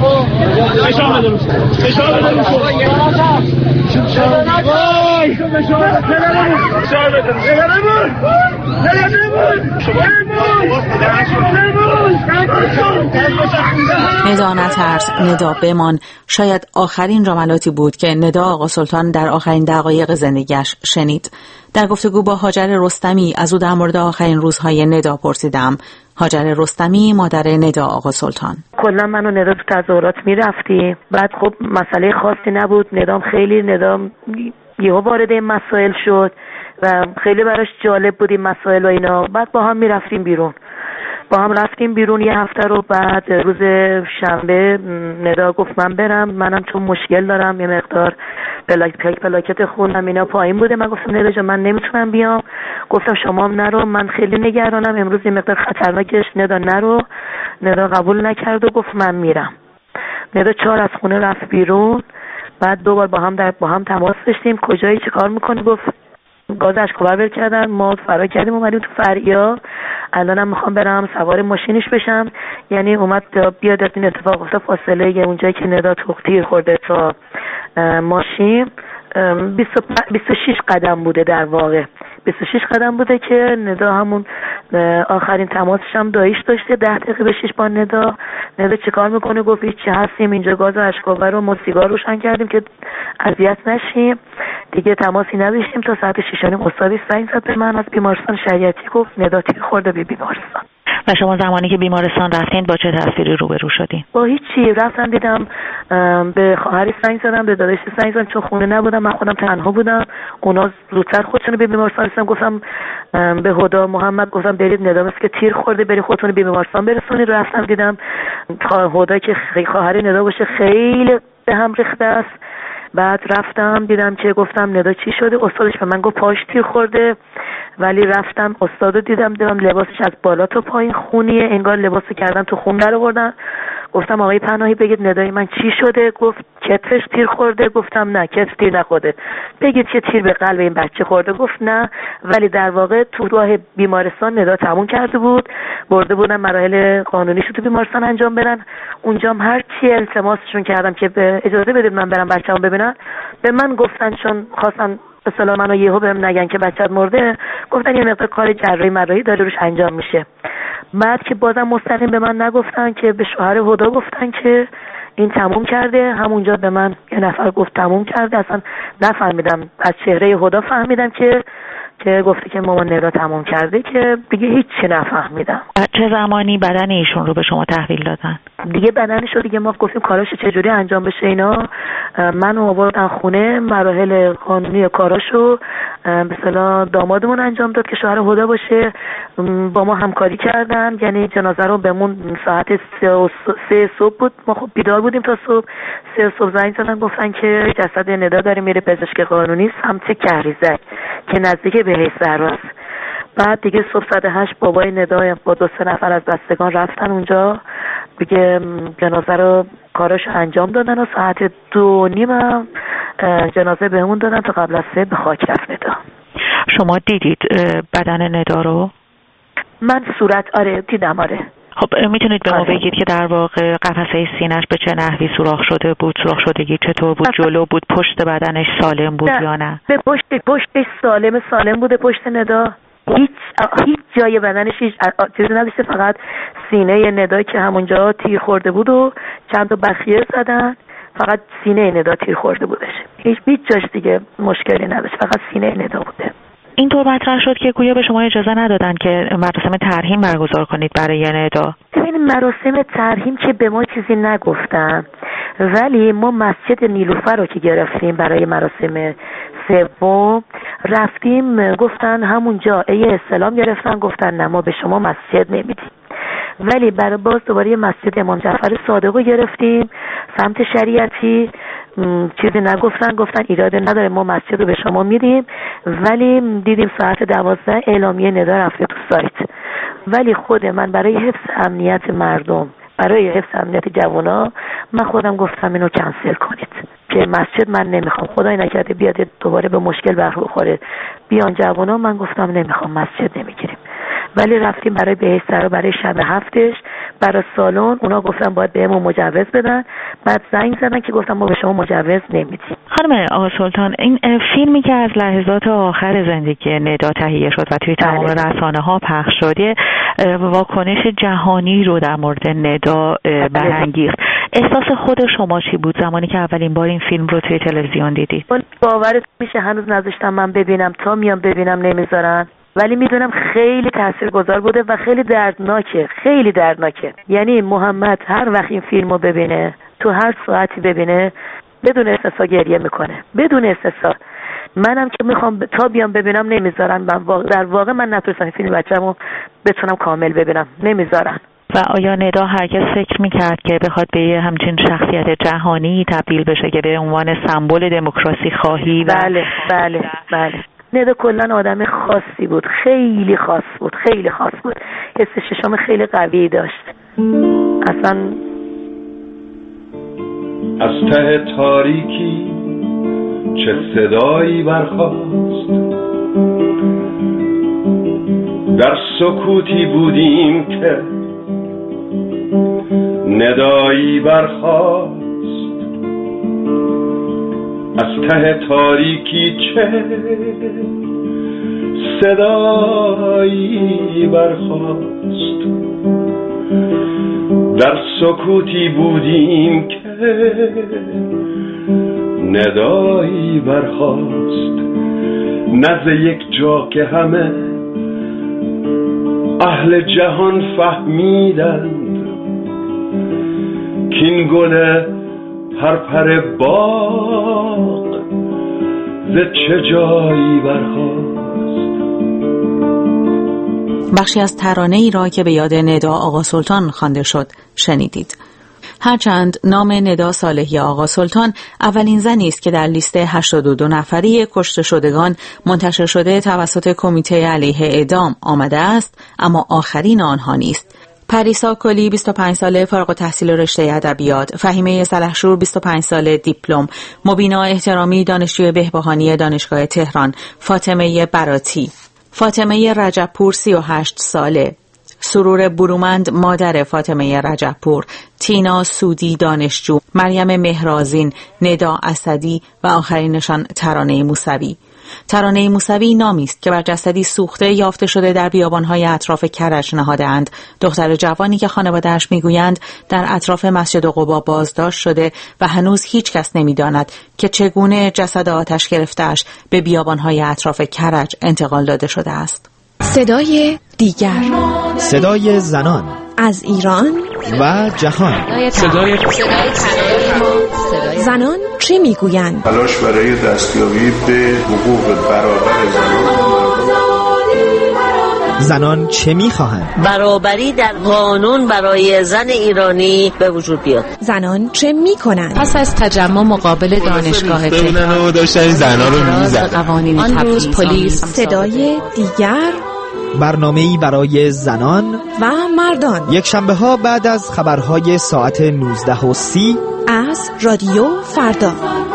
ندا نترس، ندا بمان شاید آخرین جملاتی بود که ندا آقا سلطان در آخرین دقایق زندگیش شنید. در گفتگو با هاجر رستمی از او در مورد آخرین روزهای ندا پرسیدم. هاجر رستمی مادر ندا آقا سلطان: کلا من و ندا تو تظاهرات میرفتیم، بعد خب مسئله خاصی نبود، ندام یهو وارد این مسائل شد و خیلی براش جالب بود این مسائل و اینا. بعد با هم میرفتیم بیرون، یه هفته رو. بعد روز شنبه ندا گفت من برم، منم چون مشکل دارم یه مقدار پلاکت خونم اینا پایین بوده. من گفتم ندا جان من نمیتونم بیام. گفتم شما هم نرو، من خیلی نگرانم، امروز یه مقدار خطرناکش، ندا نرو. ندا قبول نکرد و گفت من میرم. ندا 4 از خونه رفت بیرون. بعد 2 بار با هم تماس داشتیم، کجایی چه کار میکنی؟ گفت گاز اشک‌آور کردن، ما فرار کردیم اومدیم تو فرعیا، الانم میخوام برم سوار ماشینش بشم. یعنی اومد بیاد از این اتفاق افتاد. فاصله اونجایی که ندا تیر خورده تا ماشین 26 قدم بوده، در واقع 26 قدم بوده که ندا همون آخرین تماسش هم داییش داشته. 10 دقیقه بشیش با ندا چیکار میکنه؟ گفت چه هستیم اینجا، گاز اشک‌آور رو ما سیگار روشن کردیم که اذیت نشیم دیگه، تماسی نداشتیم. تا ساعت 6:30 استادی زنگ زد به من از بیمارستان شریعتی، گفت ندا تیر خورده به بیمارستان. و شما زمانی که بیمارستان رفتین با چه تصویری روبرو شدین؟ با هیچی. رفتم دیدم، به خواهری زنگ زدم، به داداش زنگ زدم، چون خونه نبودم، من خودم تنها بودم. اونا زودتر خودشون به بیمارستان رسیدن. گفتم به هدا محمد، گفتم برید ندا مثل که تیر خورده، برید خودتون به بیمارستان برسونید. رفتم دیدم هدا که خواهر ندا باشه خیلی به هم ریخته است بعد رفتم دیدم که گفتم ندا چی شده؟ استادش به من گفت پاش تیر خورده. ولی رفتم استادو دیدم لباسش از بالا تا پایین خونیه، انگار لباسو کردن تو خون در آوردن. گفتم آقای پناهی بگید ندای من چی شده؟ گفت کتفش تیر خورده. گفتم نه کتف تیر نخورده. بگید که تیر به قلب این بچه خورده. گفت نه، ولی در واقع تو راه بیمارستان ندا تموم کرده بود، برده بودن مراحل قانونیشو تو بیمارستان انجام بدن. اونجام هر چی التماسشون کردم که به اجازه بدید من برم بچه‌مو ببینم، به من گفتن چون خواستن به اصطلاح منو یهو بهم نگن که بچه‌ت مرده، گفتن یه مقدار کار جراحی داره روش انجام میشه. بعد که بازم مستقیم به من نگفتن که به شوهر هدا گفتن که این تموم کرده. همونجا به من یه نفر گفت تموم کرده. اصلا نفهمیدم، از چهره هدا فهمیدم که گفته که مامان ندا تموم کرده، که دیگه هیچی نفهمیدم. چه زمانی بدن ایشون رو به شما تحویل دادن؟ دیگه بدنش رو دیگه ما گفتیم کاراشو چجوری انجام بشه اینا. منو آوردن خونه، مراحل قانونی کاراشو به اصطلاح دامادمون انجام داد که شوهر هدا باشه. با ما همکاری کردن، یعنی جنازه رو بهمون ساعت 3 صبح بود، ما خب بیدار بودیم تا صبح. 3 صبح زنگ زدن گفتن که جسد ندا داره میره پزشک قانونی سمت کهریزک که نزدیک بهشت زهراست. بعد دیگه صبح ساعت 8 بابای ندا با 2-3 نفر از بستگان رفتن اونجا دیگه جنازه رو کارش انجام دادن و ساعت 2:30 جنازه بهمون دادن تا قبل از 3 به خاک رفت ندا. شما دیدید بدن ندا رو؟ من آره دیدم. آره. خب میتونید به ما بگید که در واقع قفسه سینه‌اش به چه نحوی سوراخ شده بود؟ سوراخ شدگی چطور بود؟ جلو بود؟ پشت بدنش سالم بود یا نه؟ به پشتش سالم بوده. پشت ندا هیچ جای بدنش هیچ چیزی نداشته، فقط سینه ندا که همونجا تیر خورده بود و چند تا بخیه زدن، فقط سینه ندا تیر خورده بودش. هیچ جاش دیگه مشکلی نداشت، فقط سینه ندا بوده. اینطور مطرح شد که گویا به شما اجازه ندادن که مراسم ترحیم برگزار کنید برای ندا. ببین مراسم ترحیم که به ما چیزی نگفتن، ولی ما مسجد نیلوفر رو که گرفتیم برای مراسم سوم رفتیم، گفتن همونجا استلام گرفتن، گفتن نه ما به شما مسجد نمیدیم. ولی برای باز دوباره مسجد امام جعفر صادق رو گرفتیم سمت شریعتی، چیزی نگفتن، گفتن ایراد نداره ما مسجد رو به شما میدیم. ولی دیدیم ساعت 12 اعلامیه ندا رفته تو سایت. ولی خود من برای حفظ امنیت مردم، برای حفظ امنیت جوانا، من خودم گفتم اینو کنسل کنید که مسجد من نمیخوام، خدای نکرده بیاد دوباره به مشکل بخوره بیان جوانا. من گفتم نمیخوام، مسجد نمیگیریم. ولی رفتیم برای بهشت زهرا برای شب هفتش برای سالن، اونا گفتن باید بهمون مجوز بدن. بعد زنگ زدن که گفتم ما به شما مجوز نمیدیم. خانم آقا سلطان، این فیلمی که از لحظات آخر زندگی ندا تهیه شد و توی تمام رسانه‌ها پخش شد، واکنش جهانی رو در مورد ندا برانگیخت. احساس خود شما چی بود زمانی که اولین بار این فیلم رو توی تلویزیون دیدید؟ باورت میشه هنوز نذاشتم من ببینم، تا میام ببینم نمیذارن. ولی میدونم خیلی تاثیرگذار بوده و خیلی دردناکه. یعنی محمد هر وقت این فیلمو ببینه، تو هر ساعتی ببینه، بدون استثنا گریه میکنه، بدون استثنا. منم که میخوام تا بیام ببینم نمیذارن. در واقع من نتونستم فیلم بچه‌مو بتونم کامل ببینم، نمیذارن. و آیا ندا هرگز فکر میکرد که بخواد به همچین شخصیت جهانی تبدیل بشه که به عنوان سمبل دموکراسی خواهی؟ بله. ندا کلن آدم خاصی بود، خیلی خاص بود. حس ششم خیلی قوی داشت. اصلا از ته تاریکی چه صدایی برخاست، در سکوتی بودیم که ندایی برخاست. از ته تاریکی چه صدایی برخاست، در سکوتی بودیم که ندایی برخاست. نزد یک جا که همه اهل جهان فهمیدند کین گل پرپر باغ ز چه جایی برخاست. بخشی از ترانه ای را که به یاد ندا آقا سلطان خوانده شد شنیدید. هرچند نام ندا صالحی آقا سلطان اولین زنی است که در لیست 82 نفری کشته شدگان منتشر شده توسط کمیته علیه اعدام آمده است، اما آخرین آنها نیست. پریسا کلی 25 ساله فارغ التحصیل رشته ادبیات، فهیمه سلحشور 25 ساله دیپلم، مبینا احترامی دانشجوی بهبهانی دانشگاه تهران، فاطمه براتی، فاطمه رجبپور 38 ساله، سرور برومند مادر فاطمه رجبپور، تینا سودی دانشجو، مریم مهرازین، ندا اسدی و آخرینشان ترانه موسوی. ترانه موسوی نامی است که بر جسدی سوخته یافته شده در بیابان‌های اطراف کرج نهاده‌اند. دختر جوانی که خانواده‌اش می‌گویند در اطراف مسجد قبا بازداشت شده و هنوز هیچ کس نمی‌داند که چگونه جسد آتش گرفته‌اش به بیابان‌های اطراف کرج انتقال داده شده است. صدای دیگر، صدای زنان از ایران و جهان. صدای زنان چه میگویند؟ تلاش برای دستیابی به حقوق برابر زنان چه میخواهند؟ برابری در قانون برای زن ایرانی به وجود بیاد. زنان چه میکنند؟ پس از تجمع مقابل دانشگاه تهران داشتن زنا رو می‌زدن. آن روز پلیس. صدای دیگر، برنامه‌ای برای زنان و مردان، یک شنبه ها بعد از خبرهای ساعت 19:30 از رادیو فردا.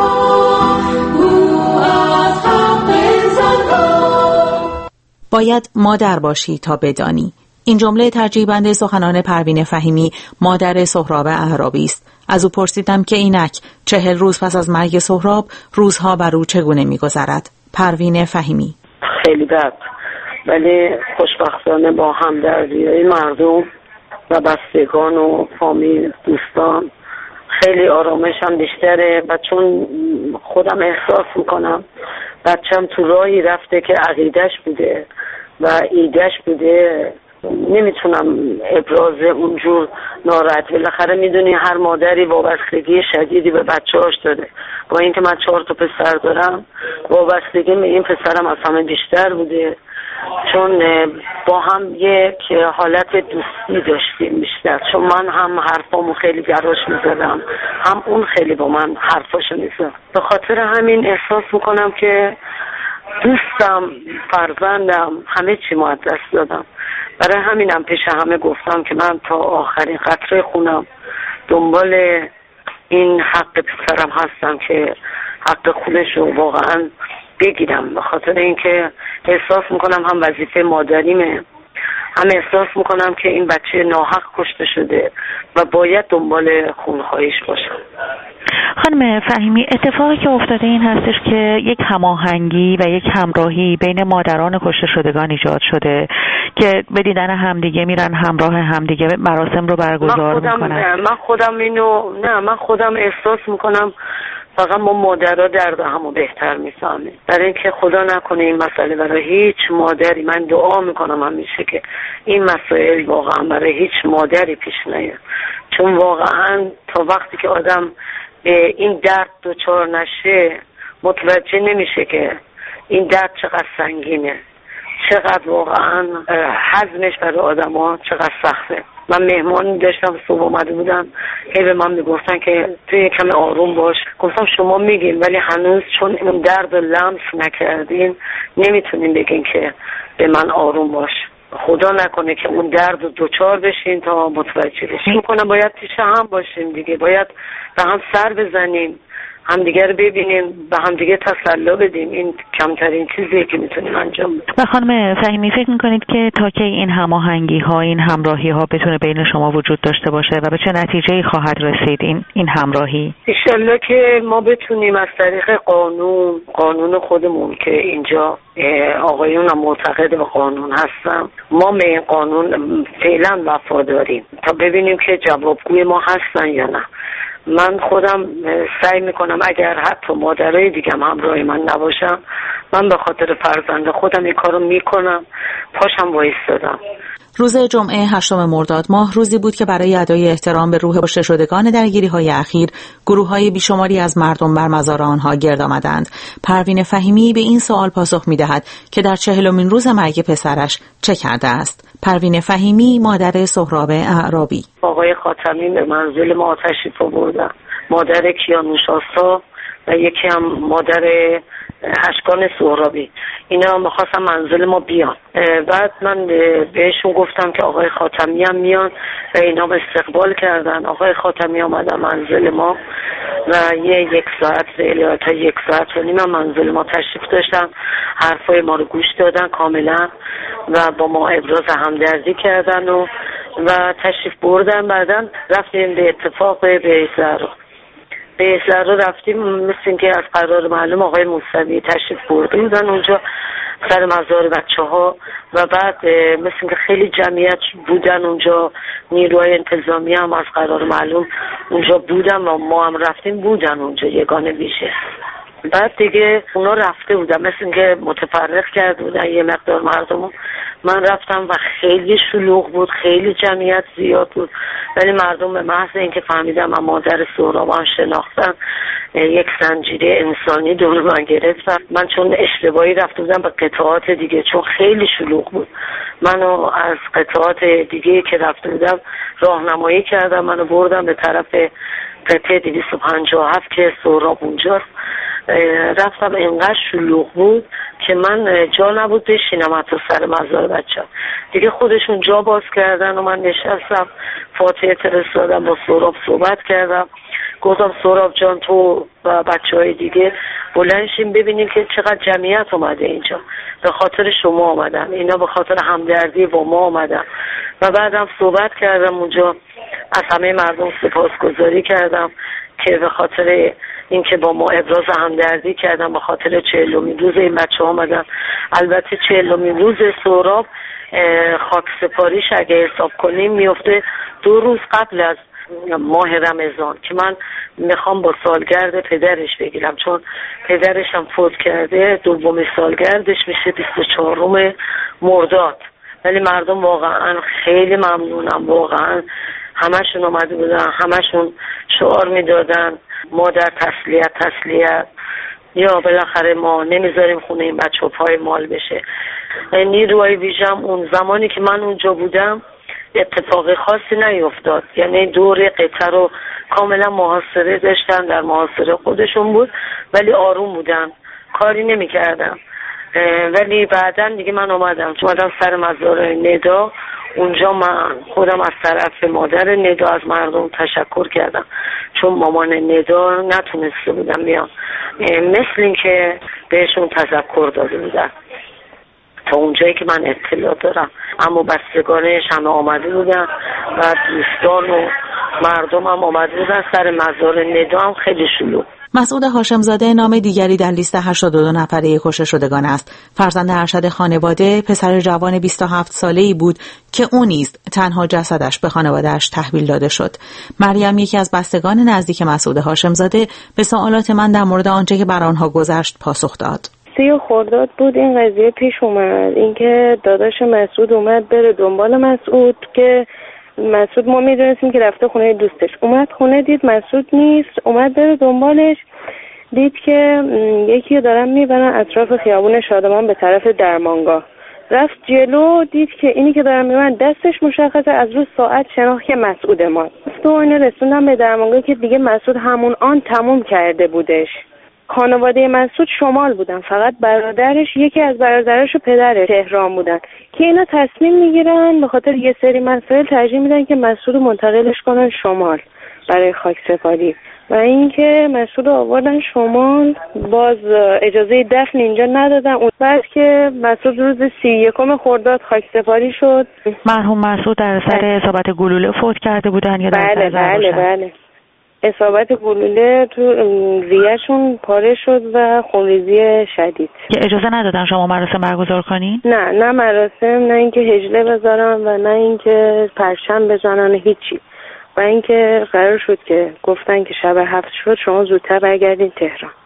باید مادر باشی تا بدانی. این جمله ترجیبند سخنان پروین فهیمی، مادر سهراب اعرابی است. از او پرسیدم که اینک 40 روز پس از مرگ سهراب روزها بر او چگونه می‌گذرد. پروین فهیمی: خیلی بد، ولی خوشبختانه با همدردی مردم و بستگان و فامیل دوستان خیلی آرامشم بیشتره و چون خودم احساس میکنم بچم تو راهی رفته که عقیدش بوده و ایدهش بوده، نمیتونم ابراز اونجور ناراحت. بالاخره میدونی هر مادری وابستگی شدیدی به بچه‌هاش داره. با اینکه من 4 تا پسر دارم، وابستگی به این پسرم از همه بیشتر بوده، چون با هم یک حالت دوستی داشتیم بیشتر، چون من هم حرفامو خیلی گراش میزدم، هم اون خیلی با من حرفاشو میزد. به خاطر همین احساس میکنم که دوستم، فرزندم، همه چی ما از دست دادم. برای همینم پیش همه گفتم که من تا آخرین قطره خونم دنبال این حق پسرم هستم که حق خودش رو واقعا بگیرم، به خاطر اینکه احساس میکنم هم وظیفه مادریمه، هم احساس میکنم که این بچه ناحق کشته شده و باید دنبال خونخواهیش باشم. خانم فهیمی، اتفاقی که افتاده این هستش که یک هماهنگی و یک همراهی بین مادران کشته شدگان ایجاد شده که به دیدن همدیگه میرن، همراه همدیگه مراسم رو برگزار میکنن. من خودم احساس میکنم فقط ما مادرها درد همو بهتر میفهمیم، برای اینکه خدا نکنه این مسئله برای هیچ مادری، من دعا میکنم همیشه که این مسائل واقعا برای هیچ مادری پیش نیاد، چون واقعا تا وقتی که آدم به این درد دچار نشه متوجه نمیشه که این درد چقدر سنگینه، چقدر واقعا هضمش برای آدم ها چقدر سخته. من مهمانی داشتم صبح اومده بودم، به من میگفتن که توی کم آروم باش. گفتم شما میگین ولی هنوز چون اون درد لمس نکردین نمیتونین بگین که به من آروم باش. خدا نکنه که اون درد رو دوچار بشین تا متوجه بشین. میکنم باید پیش هم باشیم دیگه، باید به هم سر بزنیم، همدیگه رو ببینیم، به همدیگه تسلی بدیم. این کمترین چیزیه که میتونیم انجام بدیم. و خانم فهیمی، فکر میکنید که تا کی این هماهنگی ها، این همراهی ها بتونه بین شما وجود داشته باشه و به چه نتیجه‌ای خواهد رسید این همراهی؟ انشالله که ما بتونیم از طریق قانون خودمون که اینجا آقایون هم معتقد به قانون هستم، ما به این قانون فعلا وفاداریم تا ببینیم که جوابگوی ما هستن یا نه. من خودم سعی میکنم اگر حتی مادرای دیگم همراه من نباشم، من به خاطر فرزند خودم این کارو میکنم، پاشم وایستادم. روز جمعه 8 مرداد ماه روزی بود که برای ادای احترام به روح کشته شدگان درگیری‌های اخیر گروه‌های بیشماری از مردم بر مزار آنها گرد آمدند. پروین فهیمی به این سوال پاسخ می‌دهد که در 40مین روز مرگ پسرش چه کرده است. پروین فهیمی مادر سهراب اعرابی: آقای خاتمی به منزل ما تشریف آوردن، مادر کیانوش آسا و یکی هم مادر اشکان سهرابی. اینا می‌خواستن منزل ما بیان. بعد من بهشون گفتم که آقای خاتمی هم میان و اینا به استقبال کردن. آقای خاتمی آمدن منزل ما و یک ساعت تا 1 ساعت و نیم منزل ما تشریف داشتن، حرفای ما رو گوش دادن کاملا و با ما ابراز همدردی کردن و تشریف بردن. بعدن رفتیم به اتفاق به زهرا رفتیم، مثل اینکه از قرار معلوم آقای موسوی تشریف برده بودن اونجا سر مزار بچه‌ها و بعد مثل اینکه خیلی جمعیت بودن اونجا، نیروهای انتظامی هم از قرار معلوم اونجا بودن و ما هم رفتیم بودن اونجا یگانه ویژه. بعد دیگه اونا رفته بودن، مثل اینکه متفرق کرده بودن یه مقدار مردم. من رفتم و خیلی شلوغ بود، خیلی جمعیت زیاد بود، ولی مردم به محض اینکه فهمیدم من مادر سهرابم شناختن، یک زنجیره انسانی دور من گرفتن. من چون اشتباهی رفته بودم به قطعات دیگه، چون خیلی شلوغ بود، منو از قطعات دیگه که رفته بودم راهنمایی کردم، منو بردم به طرف قطعه 257 که سهراب اونجاست. رفتم، اینقدر شلوغ بود که من جا نبود بشینم حتی سر مزار بچه‌ها. دیگه خودشون جا باز کردن و من نشستم، فاتحه فرستادم، با سهراب صحبت کردم، گفتم سهراب جان تو و بچه‌های دیگه بلند شین ببینین که چقدر جمعیت اومده اینجا، به خاطر شما اومدن، اینا به خاطر همدردی با ما اومدن. و بعدم صحبت کردم اونجا، از همه مردم سپاسگزاری کردم که به خاطر اینکه با ما ابراز همدردی کردن، به خاطر 40مین روز این بچه‌ها اومدن. البته 40مین روز سهراب خاک سپاریش اگه حساب کنیم میفته 2 روز قبل از ماه رمضان که من میخوام با سالگرد پدرش بگیرم، چون پدرش هم فوت کرده، دومین سالگردش میشه 24 مرداد. ولی مردم واقعا خیلی ممنونم، واقعا همشون اومده بودن، همشون شعار میدادن مادر تسلیت یا بالاخره ما نمیذاریم خونه این بچه پای مال بشه. نیروهای ویژم اون زمانی که من اونجا بودم اتفاق خاصی نیفتاد، یعنی دور قطعه رو کاملا محاصره داشتن، در محاصره خودشون بود ولی آروم بودن، کاری نمیکردن. ولی بعداً دیگه من اومدم سر مزار ندا. اونجا من خودم از طرف مادر ندا از مردم تشکر کردم، چون مامان ندا نتونسته بودم بیان، مثل این که بهشون تذکر داده بودن تا اونجایی که من اطلاع دارم. اما بستگانش همه آمده بودن و دوستان و مردم هم آمده بودن سر مزار ندا. هم خیلی شلوغ. مسعود هاشمزاده نام دیگری در لیست 82 نفره کشته شدگان است. فرزند ارشد خانواده، پسر جوان 27 ساله‌ای بود که او نیز تنها جسدش به خانواده‌اش تحویل داده شد. مریم، یکی از بستگان نزدیک مسعود هاشمزاده، به سوالات من در مورد آنچه که بر آنها گذشت پاسخ داد. 30 خرداد بود این قضیه پیش اومد، اینکه داداش مسعود اومد بره دنبال مسعود، که مسعود ما میدونستیم که رفته خونه دوستش، اومد خونه دید مسعود نیست، اومد بره دنبالش، دید که یکی دارن میبرن اطراف خیابون شادمان به طرف درمانگاه. رفت جلو، دید که اینی که دارن میبرن دستش مشخصه، از روز ساعت شناخت که مسعود ما. تو اینو رسوندن به درمانگاه که دیگه مسعود همون آن تموم کرده بودش. خانواده مسعود شمال بودن، فقط برادرش، یکی از برادرش و پدرش تهران بودن، که اینا تصمیم میگیرن به خاطر یه سری مسائل ترجیح میدن که مسعود منتقلش کنن شمال برای خاکسپاری. و اینکه مسعود آوردن شمال، باز اجازه دفن اینجا ندادن. اون بعد که مسعود روز 31 خرداد خاکسپاری شد. مرحوم مسعود در اثر اصابت گلوله فوت کرده بودن یا در اثر ضربه؟ بله. اصابت گلوله تو ریه‌شون پاره شد و خونریزی شدید. که اجازه ندادن شما مراسم برگزار کنین؟ نه مراسم، نه اینکه هجله بذارن و نه اینکه پرچم بزنن، هیچی. و اینکه قرار شد که گفتن که شب 7 شد شما زودتر برگردین تهران.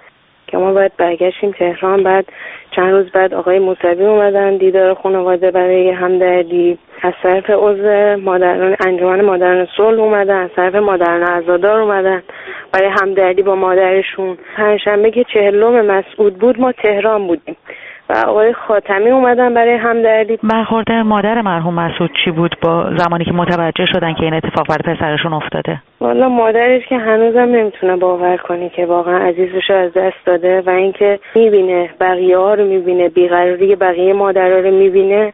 که ما باید برگشتیم تهران. بعد چند روز بعد آقای موسوی اومدن دیدار خانواده برای همدردی، از طرف عضو مادران انجمن مادران صلح اومدن، از طرف مادران عزادار اومدن برای همدردی با مادرشون. پنجشنبه که 40 مسعود بود ما تهران بودیم و آقای خاتمی اومدن برای همدردی. برخورد مادر مرحوم مسعود چی بود با زمانی که متوجه شدن که این اتفاق برای پسرشون افتاده؟ والا مادرش که هنوزم نمیتونه باور کنه که واقعا عزیزش از دست داده و اینکه میبینه بقیه ها رو میبینه، بیقراری بقیه مادرها رو میبینه،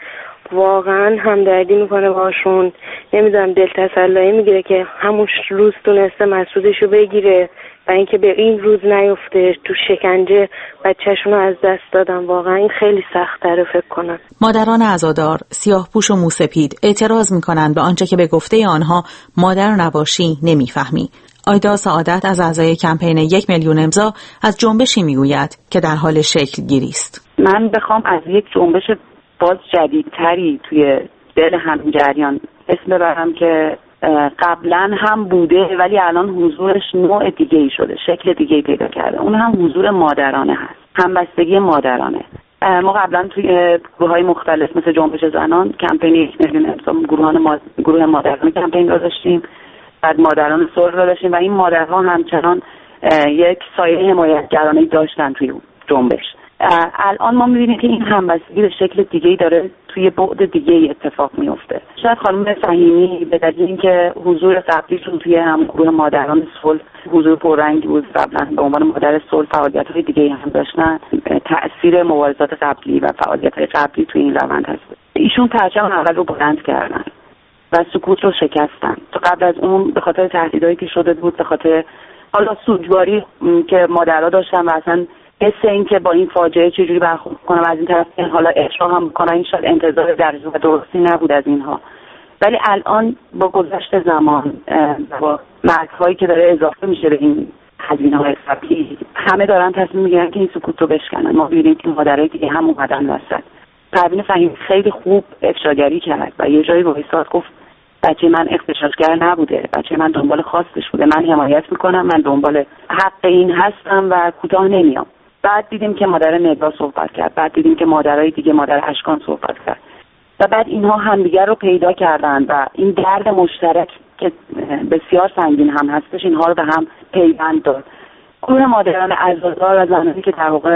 واقعا همدردی میکنه باشون. نمیدونم دل تسلایی میگیره که همون روز تونسته مسعودشو بگیره و اینکه به این روز نیفته تو شکنجه بچه‌شون رو از دست دادن. واقعا این خیلی سخت‌تره فکر کنم. مادران عزادار، سیاه‌پوش و موسپید اعتراض میکنن به آنچه که به گفته آنها مادر نباشی نمیفهمی. آیدا سعادت از اعضای کمپین 1 میلیون امضا از جنبشی میگوید که در حال شکل گیری است. من بخوام از یک جنبش باز جدیدتری توی دل همین جریان اسم ببرم که قبلا هم بوده ولی الان حضورش نوع دیگه‌ای شده، شکل دیگه‌ای پیدا کرده، اون هم حضور مادرانه هست، همبستگی مادرانه. ما قبلا توی گروه‌های مختلف مثل جنبش زنان کمپین 1 میلیون امضا گروه مادران کمپین را داشتیم، بعد مادران صلح را داشتیم و این مادرها همچنان یک سایه حمایتگرانه‌ای داشتن توی جنبش. الان ما می‌بینیم که این همبستگی به شکل دیگه‌ای داره توی بعد دیگه‌ای اتفاق میفته. شاید خانم فهیمی به دلیل اینکه حضور قبلیشون توی هم گروه مادران صلح حضور پررنگی بود، قبلا به عنوان مادر صلح فعالیت‌های دیگه‌ای هم داشتن، تأثیر مبارزات قبلی و فعالیت‌های قبلی توی این روند هست. ایشون پرچم اول رو بلند کردن و سکوت رو شکستن. تا قبل از اون به خاطر تهدیدایی که شده بود، به خاطر حالا سوگواری که مادرها داشتن و اصلا حس این که با این فاجعه چجوری برخورد کنم، از این طرف حالا افشا هم میکنن، این شاید انتظار درجه و درستی نبود از اینها. ولی الان با گذشت زمان با مرگ‌هایی که داره اضافه میشه به این هزینه‌های قبلی، همه دارن تصمیم میگیرن که این سکوت رو بشکنن. ما می‌بینیم که مادرای دیگه هم اومدن وسط. پروین فهیمی خیلی خوب افشاگری کرد و یه جایی وایساد گفت بچه من اغتشاشگر نبوده، بچه من دنبال خواستش بوده، من حمایت میکنم، من دنبال حق این هستم و کوتاه نمیام. بعد دیدیم که مادر نگاه صحبت کرد، بعد دیدیم که مادرای دیگه مادر اشکان صحبت کرد و بعد اینها همدیگر رو پیدا کردن و این درد مشترک که بسیار سنگین هم هستش اینها رو به هم پیوند داد. گروه مادران عزادار و زنانی که در واقع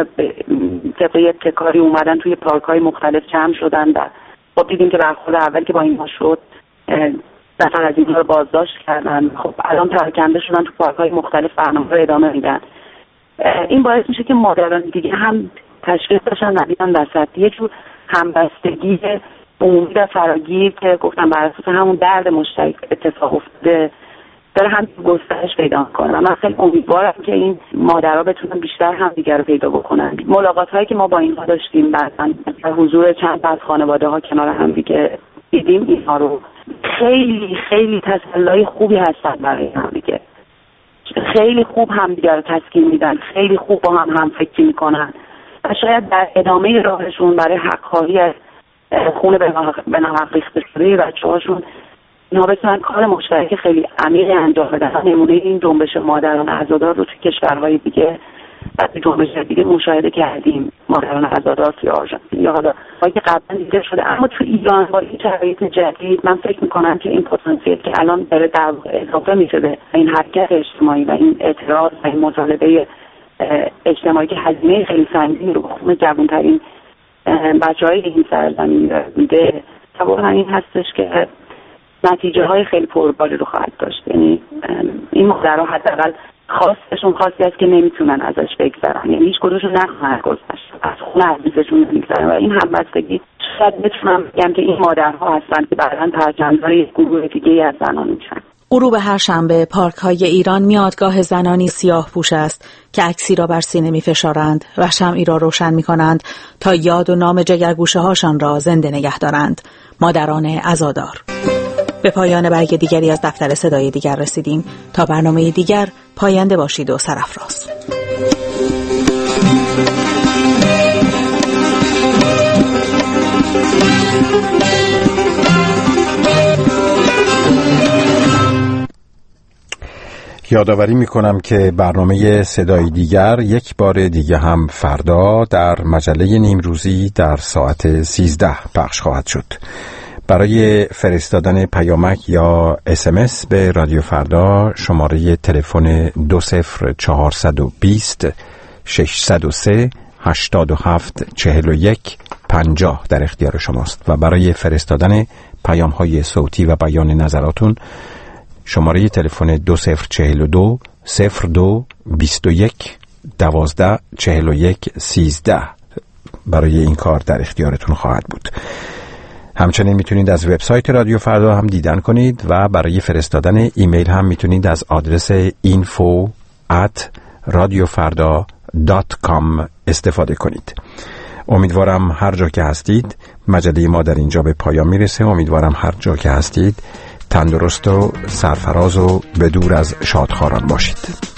طبق یک تکاری اومدن توی پارک‌های مختلف جمع شدن و خب دیدیم که برخورد اول که با اینها شد نفر از اینها رو بازداشت کردن. خب الان پراکنده شدن تو پارک‌های مختلف برنامه رو ادامه میدن. این باعث میشه که مادران دیگه هم تشخیص داشتن ندیدن وسط یه جور همبستگی عمومی و فراگیر که گفتم بر اساس همون درد مشترک اتفاق افتاده داره هم گسترش پیدا کنه و من خیلی امیدوارم که این مادرها بتونن بیشتر هم دیگر رو پیدا بکنن. ملاقات هایی که ما با اینها داشتیم بعداً حضور چند تا از خانواده ها کنار هم دیگه دیدیم اینها رو خیلی خیلی تسلای خوبی هستن برای هم دیگه، خیلی خوب هم دیگر رو تسکین میدن، خیلی خوب با هم فکر میکنن و شاید در ادامه راهشون برای حق‌خواهی از خون به ناحق ریخته شده بچه‌هاشون اینا بتونن کار مشترک خیلی عمیقی انجام بدن. نمونه این جنبش مادران عزادار رو توی کشورهای دیگه و توی جنبش دیگه مشاهده کردیم. مادران عزادار توی آرژانتین یا حالا هایی که قبلا دیده شده، اما توی ایران با این شرایط جدید من فکر میکنم که این پتانسیل که الان داره در اضافه میشه به این حرکت اجتماعی و این اعتراض و این مطالبه اجتماعی که هزینه خیلی سنگینی رو به خون جوانترین بچه‌های این سرزمین میده، واقعا این هستش که نتیجه های خیلی پرباری رو خواهد داشت. یعنی این مادرها حداقل خواستشون خواستی است که نمیتونن ازش بگذرن، یعنی هیچ کدومشون نخواهند گذشت، از خون عزیزشون نمیگذرن و این همبستگی شاید بتونم بگم که این مادرها هستن که بعداً پرچم‌دار یک گروه دیگه از زنان میشن. غروب هر شنبه پارک‌های ایران میادگاه زنانی سیاه پوش است که عکسی را بر سینه می‌فشارند و شمعی را روشن می‌کنند تا یاد و نام جگرگوشه‌هاشان را زنده نگه دارند. مادران عزادار. به پایان برگ دیگری از دفتر صدای دیگر رسیدیم. تا برنامه دیگر پاینده باشید و سرافراز. یادآوری میکنم که برنامه صدای دیگر یک بار دیگه هم فردا در مجله نیمروزی در ساعت 13 پخش خواهد شد. برای فرستادن پیامک یا SMS به رادیو فردا شماره تلفن 20420 603 87 41 50 در اختیار شماست و برای فرستادن پیام‌های صوتی و بیان نظراتون شماره تلفن 2042 02 21 12 41 13 برای این کار در اختیارتون خواهد بود. همچنین میتونید از وبسایت رادیو فردا هم دیدن کنید و برای فرستادن ایمیل هم میتونید از آدرس info@radiofarda.com استفاده کنید. امیدوارم هر جا که هستید، مجله ما در اینجا به پایان میرسه. امیدوارم هر جا که هستید تندرست و سرفراز و بدور از شادخواران باشید.